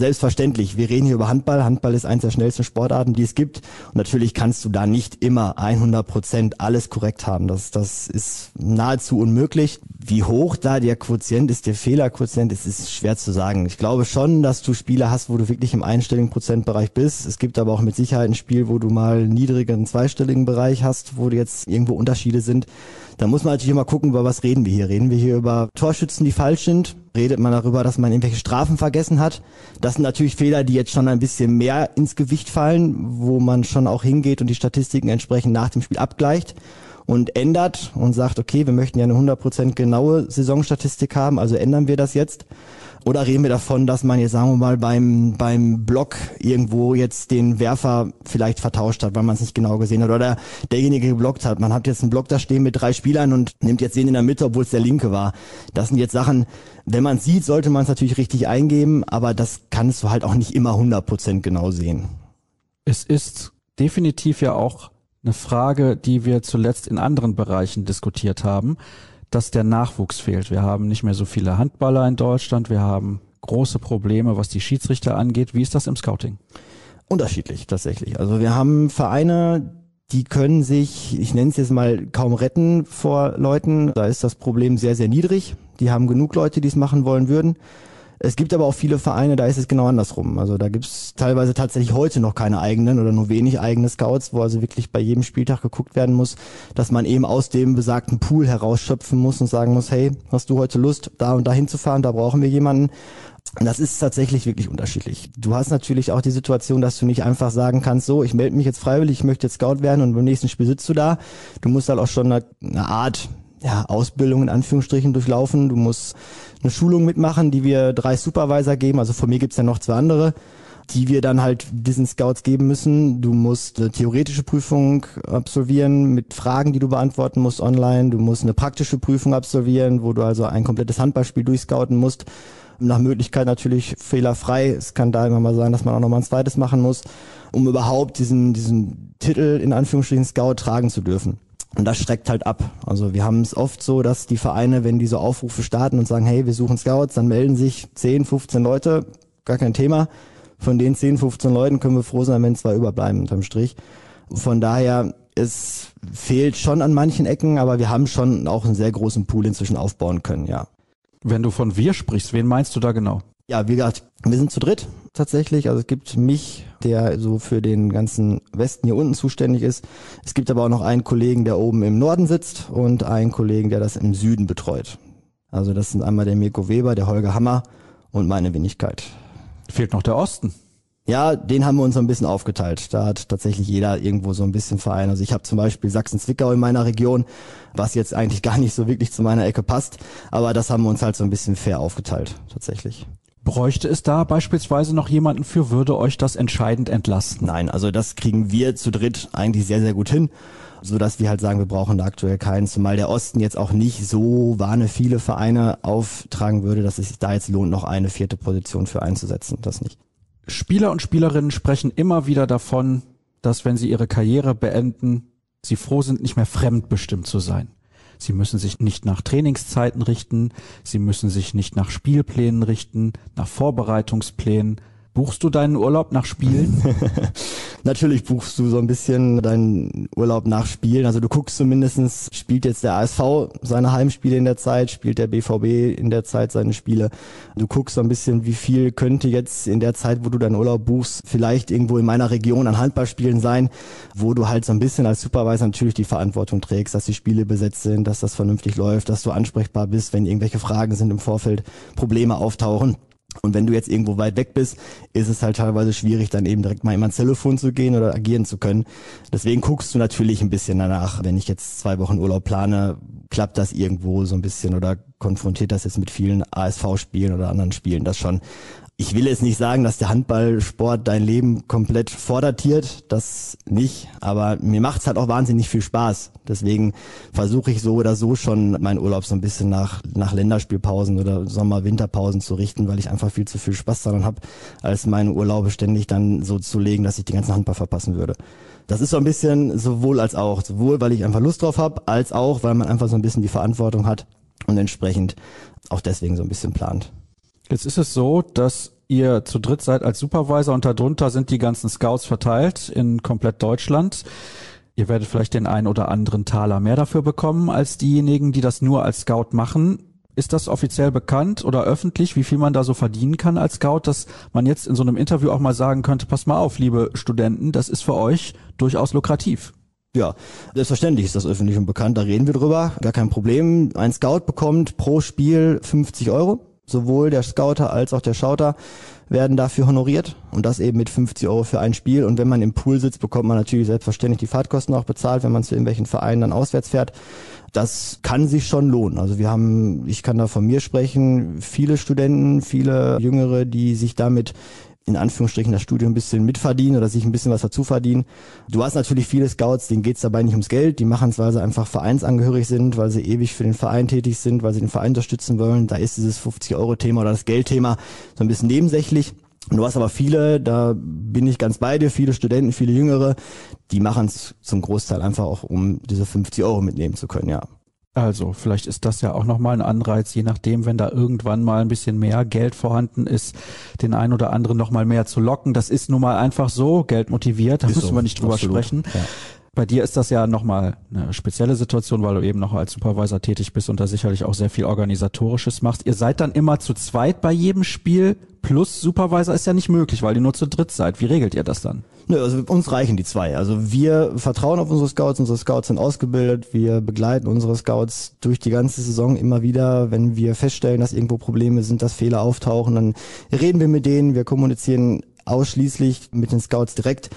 selbstverständlich. Wir reden hier über Handball. Handball ist eines der schnellsten Sportarten, die es gibt. Und natürlich kannst du da nicht immer 100% alles korrekt haben. Das ist nahezu unmöglich. Wie hoch da der Quotient ist, der Fehlerquotient ist, ist schwer zu sagen. Ich glaube schon, dass du Spiele hast, wo du wirklich im einstelligen Prozentbereich bist. Es gibt aber auch mit Sicherheit ein Spiel, wo du mal einen niedrigeren zweistelligen Bereich hast, wo jetzt irgendwo Unterschiede sind. Da muss man natürlich immer gucken, über was reden wir hier. Reden wir hier über Torschützen, die falsch sind? Redet man darüber, dass man irgendwelche Strafen vergessen hat? Das sind natürlich Fehler, die jetzt schon ein bisschen mehr ins Gewicht fallen, wo man schon auch hingeht und die Statistiken entsprechend nach dem Spiel abgleicht und ändert und sagt, okay, wir möchten ja eine 100% genaue Saisonstatistik haben, also ändern wir das jetzt. Oder reden wir davon, dass man jetzt, sagen wir mal, beim Block irgendwo jetzt den Werfer vielleicht vertauscht hat, weil man es nicht genau gesehen hat oder derjenige geblockt hat. Man hat jetzt einen Block da stehen mit 3 Spielern und nimmt jetzt den in der Mitte, obwohl es der linke war. Das sind jetzt Sachen, wenn man es sieht, sollte man es natürlich richtig eingeben, aber das kannst du halt auch nicht immer 100% genau sehen. Es ist definitiv ja auch eine Frage, die wir zuletzt in anderen Bereichen diskutiert haben, dass der Nachwuchs fehlt. Wir haben nicht mehr so viele Handballer in Deutschland, wir haben große Probleme, was die Schiedsrichter angeht. Wie ist das im Scouting? Unterschiedlich tatsächlich. Also wir haben Vereine, die können sich, ich nenne es jetzt mal, kaum retten vor Leuten. Da ist das Problem sehr, sehr niedrig. Die haben genug Leute, die es machen wollen würden. Es gibt aber auch viele Vereine, da ist es genau andersrum. Also da gibt es teilweise tatsächlich heute noch keine eigenen oder nur wenig eigene Scouts, wo also wirklich bei jedem Spieltag geguckt werden muss, dass man eben aus dem besagten Pool herausschöpfen muss und sagen muss, hey, hast du heute Lust, da und da hinzufahren, da brauchen wir jemanden. Das ist tatsächlich wirklich unterschiedlich. Du hast natürlich auch die Situation, dass du nicht einfach sagen kannst, so, ich melde mich jetzt freiwillig, ich möchte jetzt Scout werden und beim nächsten Spiel sitzt du da. Du musst halt auch schon eine Art Ausbildung in Anführungsstrichen durchlaufen. Du musst eine Schulung mitmachen, die wir 3 Supervisor geben. Also von mir gibt's ja noch 2 andere, die wir dann halt diesen Scouts geben müssen. Du musst eine theoretische Prüfung absolvieren mit Fragen, die du beantworten musst online. Du musst eine praktische Prüfung absolvieren, wo du also ein komplettes Handballspiel durchscouten musst. Nach Möglichkeit natürlich fehlerfrei. Es kann da immer mal sein, dass man auch nochmal ein zweites machen muss, um überhaupt diesen Titel in Anführungsstrichen Scout tragen zu dürfen. Und das schreckt halt ab. Also wir haben es oft so, dass die Vereine, wenn die so Aufrufe starten und sagen, hey, wir suchen Scouts, dann melden sich 10, 15 Leute, gar kein Thema. Von den 10, 15 Leuten können wir froh sein, wenn 2 überbleiben unterm Strich. Von daher, es fehlt schon an manchen Ecken, aber wir haben schon auch einen sehr großen Pool inzwischen aufbauen können, ja. Wenn du von wir sprichst, wen meinst du da genau? Ja, wie gesagt, wir sind zu dritt tatsächlich. Also es gibt mich, der so für den ganzen Westen hier unten zuständig ist. Es gibt aber auch noch einen Kollegen, der oben im Norden sitzt und einen Kollegen, der das im Süden betreut. Also das sind einmal der Mirko Weber, der Holger Hammer und meine Wenigkeit. Fehlt noch der Osten. Ja, den haben wir uns so ein bisschen aufgeteilt. Da hat tatsächlich jeder irgendwo so ein bisschen Verein. Also ich habe zum Beispiel Sachsen-Zwickau in meiner Region, was jetzt eigentlich gar nicht so wirklich zu meiner Ecke passt. Aber das haben wir uns halt so ein bisschen fair aufgeteilt, tatsächlich. Bräuchte es da beispielsweise noch jemanden für, würde euch das entscheidend entlasten? Nein, also das kriegen wir zu dritt eigentlich sehr, sehr gut hin, so dass wir halt sagen, wir brauchen da aktuell keinen, zumal der Osten jetzt auch nicht so viele Vereine auftragen würde, dass es sich da jetzt lohnt, noch eine 4. Position für einzusetzen, das nicht. Spieler und Spielerinnen sprechen immer wieder davon, dass wenn sie ihre Karriere beenden, sie froh sind, nicht mehr fremdbestimmt zu sein. Sie müssen sich nicht nach Trainingszeiten richten, sie müssen sich nicht nach Spielplänen richten, nach Vorbereitungsplänen. Buchst du deinen Urlaub nach Spielen? Natürlich buchst du so ein bisschen deinen Urlaub nach Spielen. Also du guckst zumindestens, spielt jetzt der ASV seine Heimspiele in der Zeit, spielt der BVB in der Zeit seine Spiele. Du guckst so ein bisschen, wie viel könnte jetzt in der Zeit, wo du deinen Urlaub buchst, vielleicht irgendwo in meiner Region an Handballspielen sein, wo du halt so ein bisschen als Supervisor natürlich die Verantwortung trägst, dass die Spiele besetzt sind, dass das vernünftig läuft, dass du ansprechbar bist, wenn irgendwelche Fragen sind im Vorfeld, Probleme auftauchen. Und wenn du jetzt irgendwo weit weg bist, ist es halt teilweise schwierig, dann eben direkt mal immer ans Telefon zu gehen oder agieren zu können. Deswegen guckst du natürlich ein bisschen danach, wenn ich jetzt 2 Wochen Urlaub plane, klappt das irgendwo so ein bisschen oder konfrontiert das jetzt mit vielen ASV-Spielen oder anderen Spielen, das schon. Ich will jetzt nicht sagen, dass der Handballsport dein Leben komplett vordatiert, das nicht, aber mir macht's halt auch wahnsinnig viel Spaß. Deswegen versuche ich so oder so schon meinen Urlaub so ein bisschen nach Länderspielpausen oder Sommer-Winterpausen zu richten, weil ich einfach viel zu viel Spaß daran habe, als meine Urlaube ständig dann so zu legen, dass ich den ganzen Handball verpassen würde. Das ist so ein bisschen sowohl als auch, sowohl weil ich einfach Lust drauf habe, als auch, weil man einfach so ein bisschen die Verantwortung hat und entsprechend auch deswegen so ein bisschen plant. Jetzt ist es so, dass ihr zu dritt seid als Supervisor und darunter sind die ganzen Scouts verteilt in komplett Deutschland. Ihr werdet vielleicht den einen oder anderen Taler mehr dafür bekommen als diejenigen, die das nur als Scout machen. Ist das offiziell bekannt oder öffentlich, wie viel man da so verdienen kann als Scout, dass man jetzt in so einem Interview auch mal sagen könnte, pass mal auf, liebe Studenten, das ist für euch durchaus lukrativ? Ja, selbstverständlich ist das öffentlich und bekannt, da reden wir drüber, gar kein Problem. Ein Scout bekommt pro Spiel 50 €. Sowohl der Scouter als auch der Schauter werden dafür honoriert und das eben mit 50 € für ein Spiel. Und wenn man im Pool sitzt, bekommt man natürlich selbstverständlich die Fahrtkosten auch bezahlt, wenn man zu irgendwelchen Vereinen dann auswärts fährt. Das kann sich schon lohnen. Also ich kann da von mir sprechen, viele Studenten, viele Jüngere, die sich damit in Anführungsstrichen das Studium ein bisschen mitverdienen oder sich ein bisschen was dazu verdienen. Du hast natürlich viele Scouts, denen geht's dabei nicht ums Geld, die machen es, weil sie einfach vereinsangehörig sind, weil sie ewig für den Verein tätig sind, weil sie den Verein unterstützen wollen. Da ist dieses 50-€ oder das Geldthema so ein bisschen nebensächlich. Und du hast aber viele, da bin ich ganz bei dir, viele Studenten, viele Jüngere, die machen es zum Großteil einfach auch, um diese 50 € mitnehmen zu können, ja. Also vielleicht ist das ja auch nochmal ein Anreiz, je nachdem, wenn da irgendwann mal ein bisschen mehr Geld vorhanden ist, den einen oder anderen nochmal mehr zu locken. Das ist nun mal einfach so, Geld motiviert, da müssen wir nicht drüber sprechen. Ja. Bei dir ist das ja nochmal eine spezielle Situation, weil du eben noch als Supervisor tätig bist und da sicherlich auch sehr viel Organisatorisches machst. Ihr seid dann immer zu zweit bei jedem Spiel, plus Supervisor ist ja nicht möglich, weil ihr nur zu dritt seid. Wie regelt ihr das dann? Nö, also uns reichen die zwei. Also wir vertrauen auf unsere Scouts sind ausgebildet, wir begleiten unsere Scouts durch die ganze Saison immer wieder. Wenn wir feststellen, dass irgendwo Probleme sind, dass Fehler auftauchen, dann reden wir mit denen, wir kommunizieren ausschließlich mit den Scouts direkt.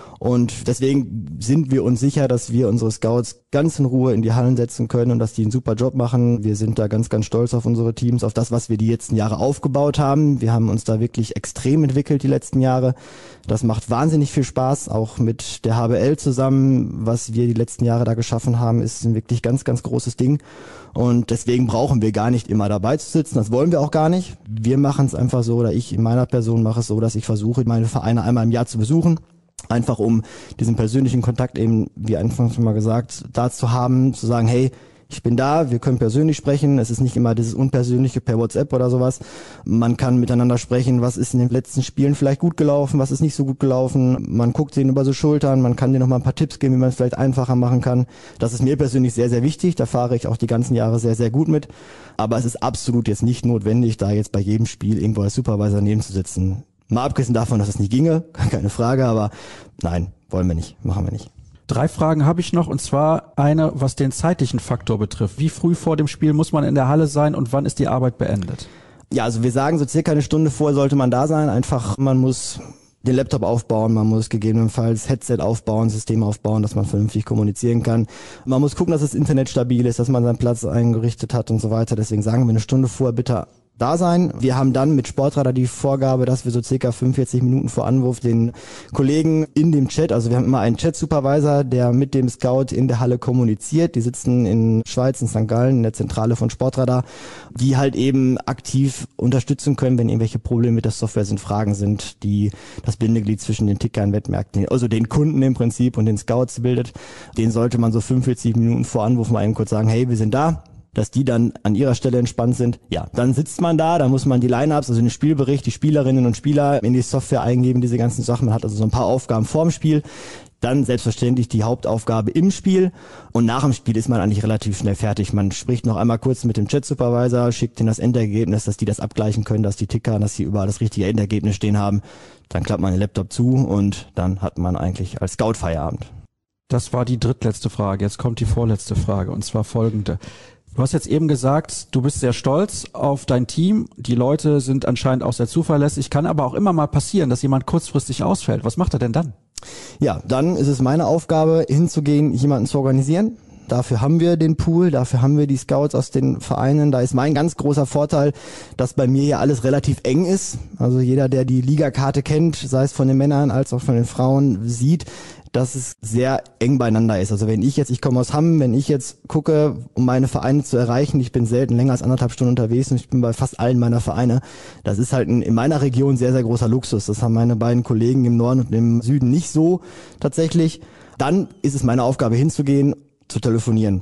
Und deswegen sind wir uns sicher, dass wir unsere Scouts ganz in Ruhe in die Hallen setzen können und dass die einen super Job machen. Wir sind da ganz, ganz stolz auf unsere Teams, auf das, was wir die letzten Jahre aufgebaut haben. Wir haben uns da wirklich extrem entwickelt die letzten Jahre. Das macht wahnsinnig viel Spaß, auch mit der HBL zusammen. Was wir die letzten Jahre da geschaffen haben, ist ein wirklich ganz, ganz großes Ding. Und deswegen brauchen wir gar nicht immer dabei zu sitzen. Das wollen wir auch gar nicht. Wir machen es einfach so, oder ich in meiner Person mache es so, dass ich versuche, meine Vereine einmal im Jahr zu besuchen. Einfach um diesen persönlichen Kontakt eben, wie anfangs schon mal gesagt, da zu haben, zu sagen, hey, ich bin da, wir können persönlich sprechen, es ist nicht immer dieses Unpersönliche per WhatsApp oder sowas. Man kann miteinander sprechen, was ist in den letzten Spielen vielleicht gut gelaufen, was ist nicht so gut gelaufen. Man guckt denen über so Schultern, man kann denen noch mal ein paar Tipps geben, wie man es vielleicht einfacher machen kann. Das ist mir persönlich sehr, sehr wichtig, da fahre ich auch die ganzen Jahre sehr, sehr gut mit. Aber es ist absolut jetzt nicht notwendig, da jetzt bei jedem Spiel irgendwo als Supervisor nebenzusitzen. Mal abgesehen davon, dass es nicht ginge, keine Frage, aber nein, wollen wir nicht, machen wir nicht. 3 Fragen habe ich noch, und zwar eine, was den zeitlichen Faktor betrifft. Wie früh vor dem Spiel muss man in der Halle sein und wann ist die Arbeit beendet? Ja, also wir sagen, so circa eine Stunde vorher sollte man da sein. Einfach, man muss den Laptop aufbauen, man muss gegebenenfalls Headset aufbauen, System aufbauen, dass man vernünftig kommunizieren kann. Man muss gucken, dass das Internet stabil ist, dass man seinen Platz eingerichtet hat und so weiter. Deswegen sagen wir eine Stunde vorher bitte da sein. Wir haben dann mit Sportradar die Vorgabe, dass wir so circa 45 Minuten vor Anwurf den Kollegen in dem Chat, also wir haben immer einen Chat-Supervisor, der mit dem Scout in der Halle kommuniziert. Die sitzen in Schweiz, in St. Gallen, in der Zentrale von Sportradar, die halt eben aktiv unterstützen können, wenn irgendwelche Probleme mit der Software sind, Fragen sind, die das Bindeglied zwischen den Tickern, Wettmärkten, also den Kunden im Prinzip und den Scouts bildet. Den sollte man so 45 Minuten vor Anwurf mal eben kurz sagen, hey, wir sind da. Dass die dann an ihrer Stelle entspannt sind. Ja, dann sitzt man da muss man die Line-Ups, also den Spielbericht, die Spielerinnen und Spieler in die Software eingeben, diese ganzen Sachen. Man hat also so ein paar Aufgaben vorm Spiel. Dann selbstverständlich die Hauptaufgabe im Spiel. Und nach dem Spiel ist man eigentlich relativ schnell fertig. Man spricht noch einmal kurz mit dem Chat-Supervisor, schickt ihnen das Endergebnis, dass die das abgleichen können, dass die Ticker, dass sie überall das richtige Endergebnis stehen haben. Dann klappt man den Laptop zu und dann hat man eigentlich als Scout Feierabend. Das war die drittletzte Frage. Jetzt kommt die vorletzte Frage, und zwar folgende. Du hast jetzt eben gesagt, du bist sehr stolz auf dein Team. Die Leute sind anscheinend auch sehr zuverlässig. Kann aber auch immer mal passieren, dass jemand kurzfristig ausfällt. Was macht er denn dann? Ja, dann ist es meine Aufgabe, hinzugehen, jemanden zu organisieren. Dafür haben wir den Pool, dafür haben wir die Scouts aus den Vereinen. Da ist mein ganz großer Vorteil, dass bei mir ja alles relativ eng ist. Also jeder, der die Ligakarte kennt, sei es von den Männern als auch von den Frauen, sieht, dass es sehr eng beieinander ist. Also ich komme aus Hamm, wenn ich jetzt gucke, um meine Vereine zu erreichen, ich bin selten länger als 1,5 Stunden unterwegs und ich bin bei fast allen meiner Vereine. Das ist halt in meiner Region sehr, sehr großer Luxus. Das haben meine beiden Kollegen im Norden und im Süden nicht so tatsächlich. Dann ist es meine Aufgabe hinzugehen, zu telefonieren.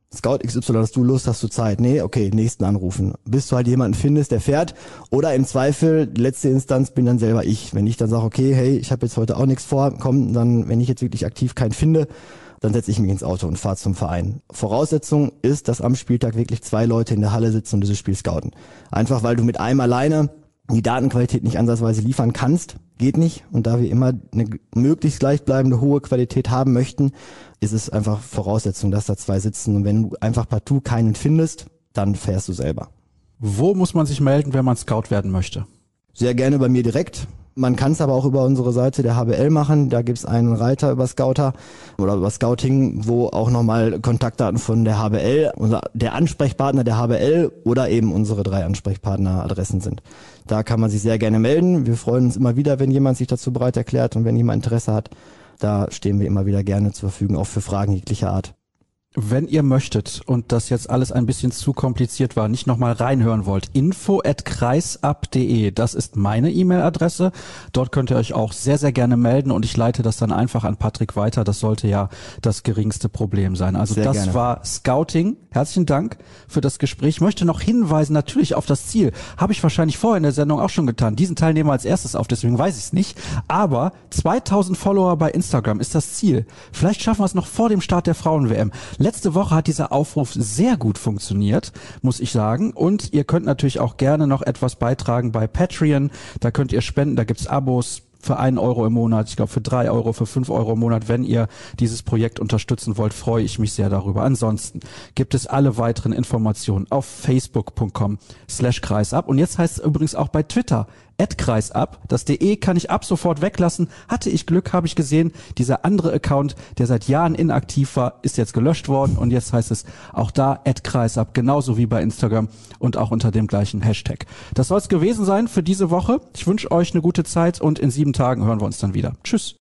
Scout XY, hast du Lust, hast du Zeit? Nee, okay, nächsten anrufen. Bis du halt jemanden findest, der fährt. Oder im Zweifel, die letzte Instanz bin dann selber ich. Wenn ich dann sage, okay, hey, ich habe jetzt heute auch nichts vor, komm, dann, wenn ich jetzt wirklich aktiv keinen finde, dann setze ich mich ins Auto und fahre zum Verein. Voraussetzung ist, dass am Spieltag wirklich 2 Leute in der Halle sitzen und dieses Spiel scouten. Einfach, weil du mit einem alleine die Datenqualität nicht ansatzweise liefern kannst, geht nicht. Und da wir immer eine möglichst gleichbleibende hohe Qualität haben möchten, ist es einfach Voraussetzung, dass da 2 sitzen. Und wenn du einfach partout keinen findest, dann fährst du selber. Wo muss man sich melden, wenn man Scout werden möchte? Sehr gerne bei mir direkt. Man kann es aber auch über unsere Seite der HBL machen. Da gibt's einen Reiter über Scouter oder über Scouting, wo auch nochmal Kontaktdaten von der HBL, der Ansprechpartner der HBL oder eben unsere 3 Ansprechpartneradressen sind. Da kann man sich sehr gerne melden. Wir freuen uns immer wieder, wenn jemand sich dazu bereit erklärt und wenn jemand Interesse hat. Da stehen wir immer wieder gerne zur Verfügung, auch für Fragen jeglicher Art. Wenn ihr möchtet und das jetzt alles ein bisschen zu kompliziert war, nicht nochmal reinhören wollt, info@kreisab.de, das ist meine E-Mail-Adresse. Dort könnt ihr euch auch sehr, sehr gerne melden und ich leite das dann einfach an Patrick weiter. Das sollte ja das geringste Problem sein. Also sehr das gerne. war Scouting. Herzlichen Dank für das Gespräch. Ich möchte noch hinweisen natürlich auf das Ziel. Habe ich wahrscheinlich vorher in der Sendung auch schon getan. Diesen Teil nehmen wir als erstes auf, deswegen weiß ich es nicht. Aber 2000 Follower bei Instagram ist das Ziel. Vielleicht schaffen wir es noch vor dem Start der Frauen-WM. Letzte Woche hat dieser Aufruf sehr gut funktioniert, muss ich sagen. Und ihr könnt natürlich auch gerne noch etwas beitragen bei Patreon. Da könnt ihr spenden, da gibt's Abos für 1 Euro im Monat, ich glaube für 3 Euro, für 5 Euro im Monat. Wenn ihr dieses Projekt unterstützen wollt, freue ich mich sehr darüber. Ansonsten gibt es alle weiteren Informationen auf facebook.com/kreisab. Und jetzt heißt es übrigens auch bei Twitter @kreisab. Das .de kann ich ab sofort weglassen. Hatte ich Glück, habe ich gesehen. Dieser andere Account, der seit Jahren inaktiv war, ist jetzt gelöscht worden. Und jetzt heißt es auch da @kreisab, genauso wie bei Instagram und auch unter dem gleichen Hashtag. Das soll es gewesen sein für diese Woche. Ich wünsche euch eine gute Zeit und in 7 Tagen hören wir uns dann wieder. Tschüss.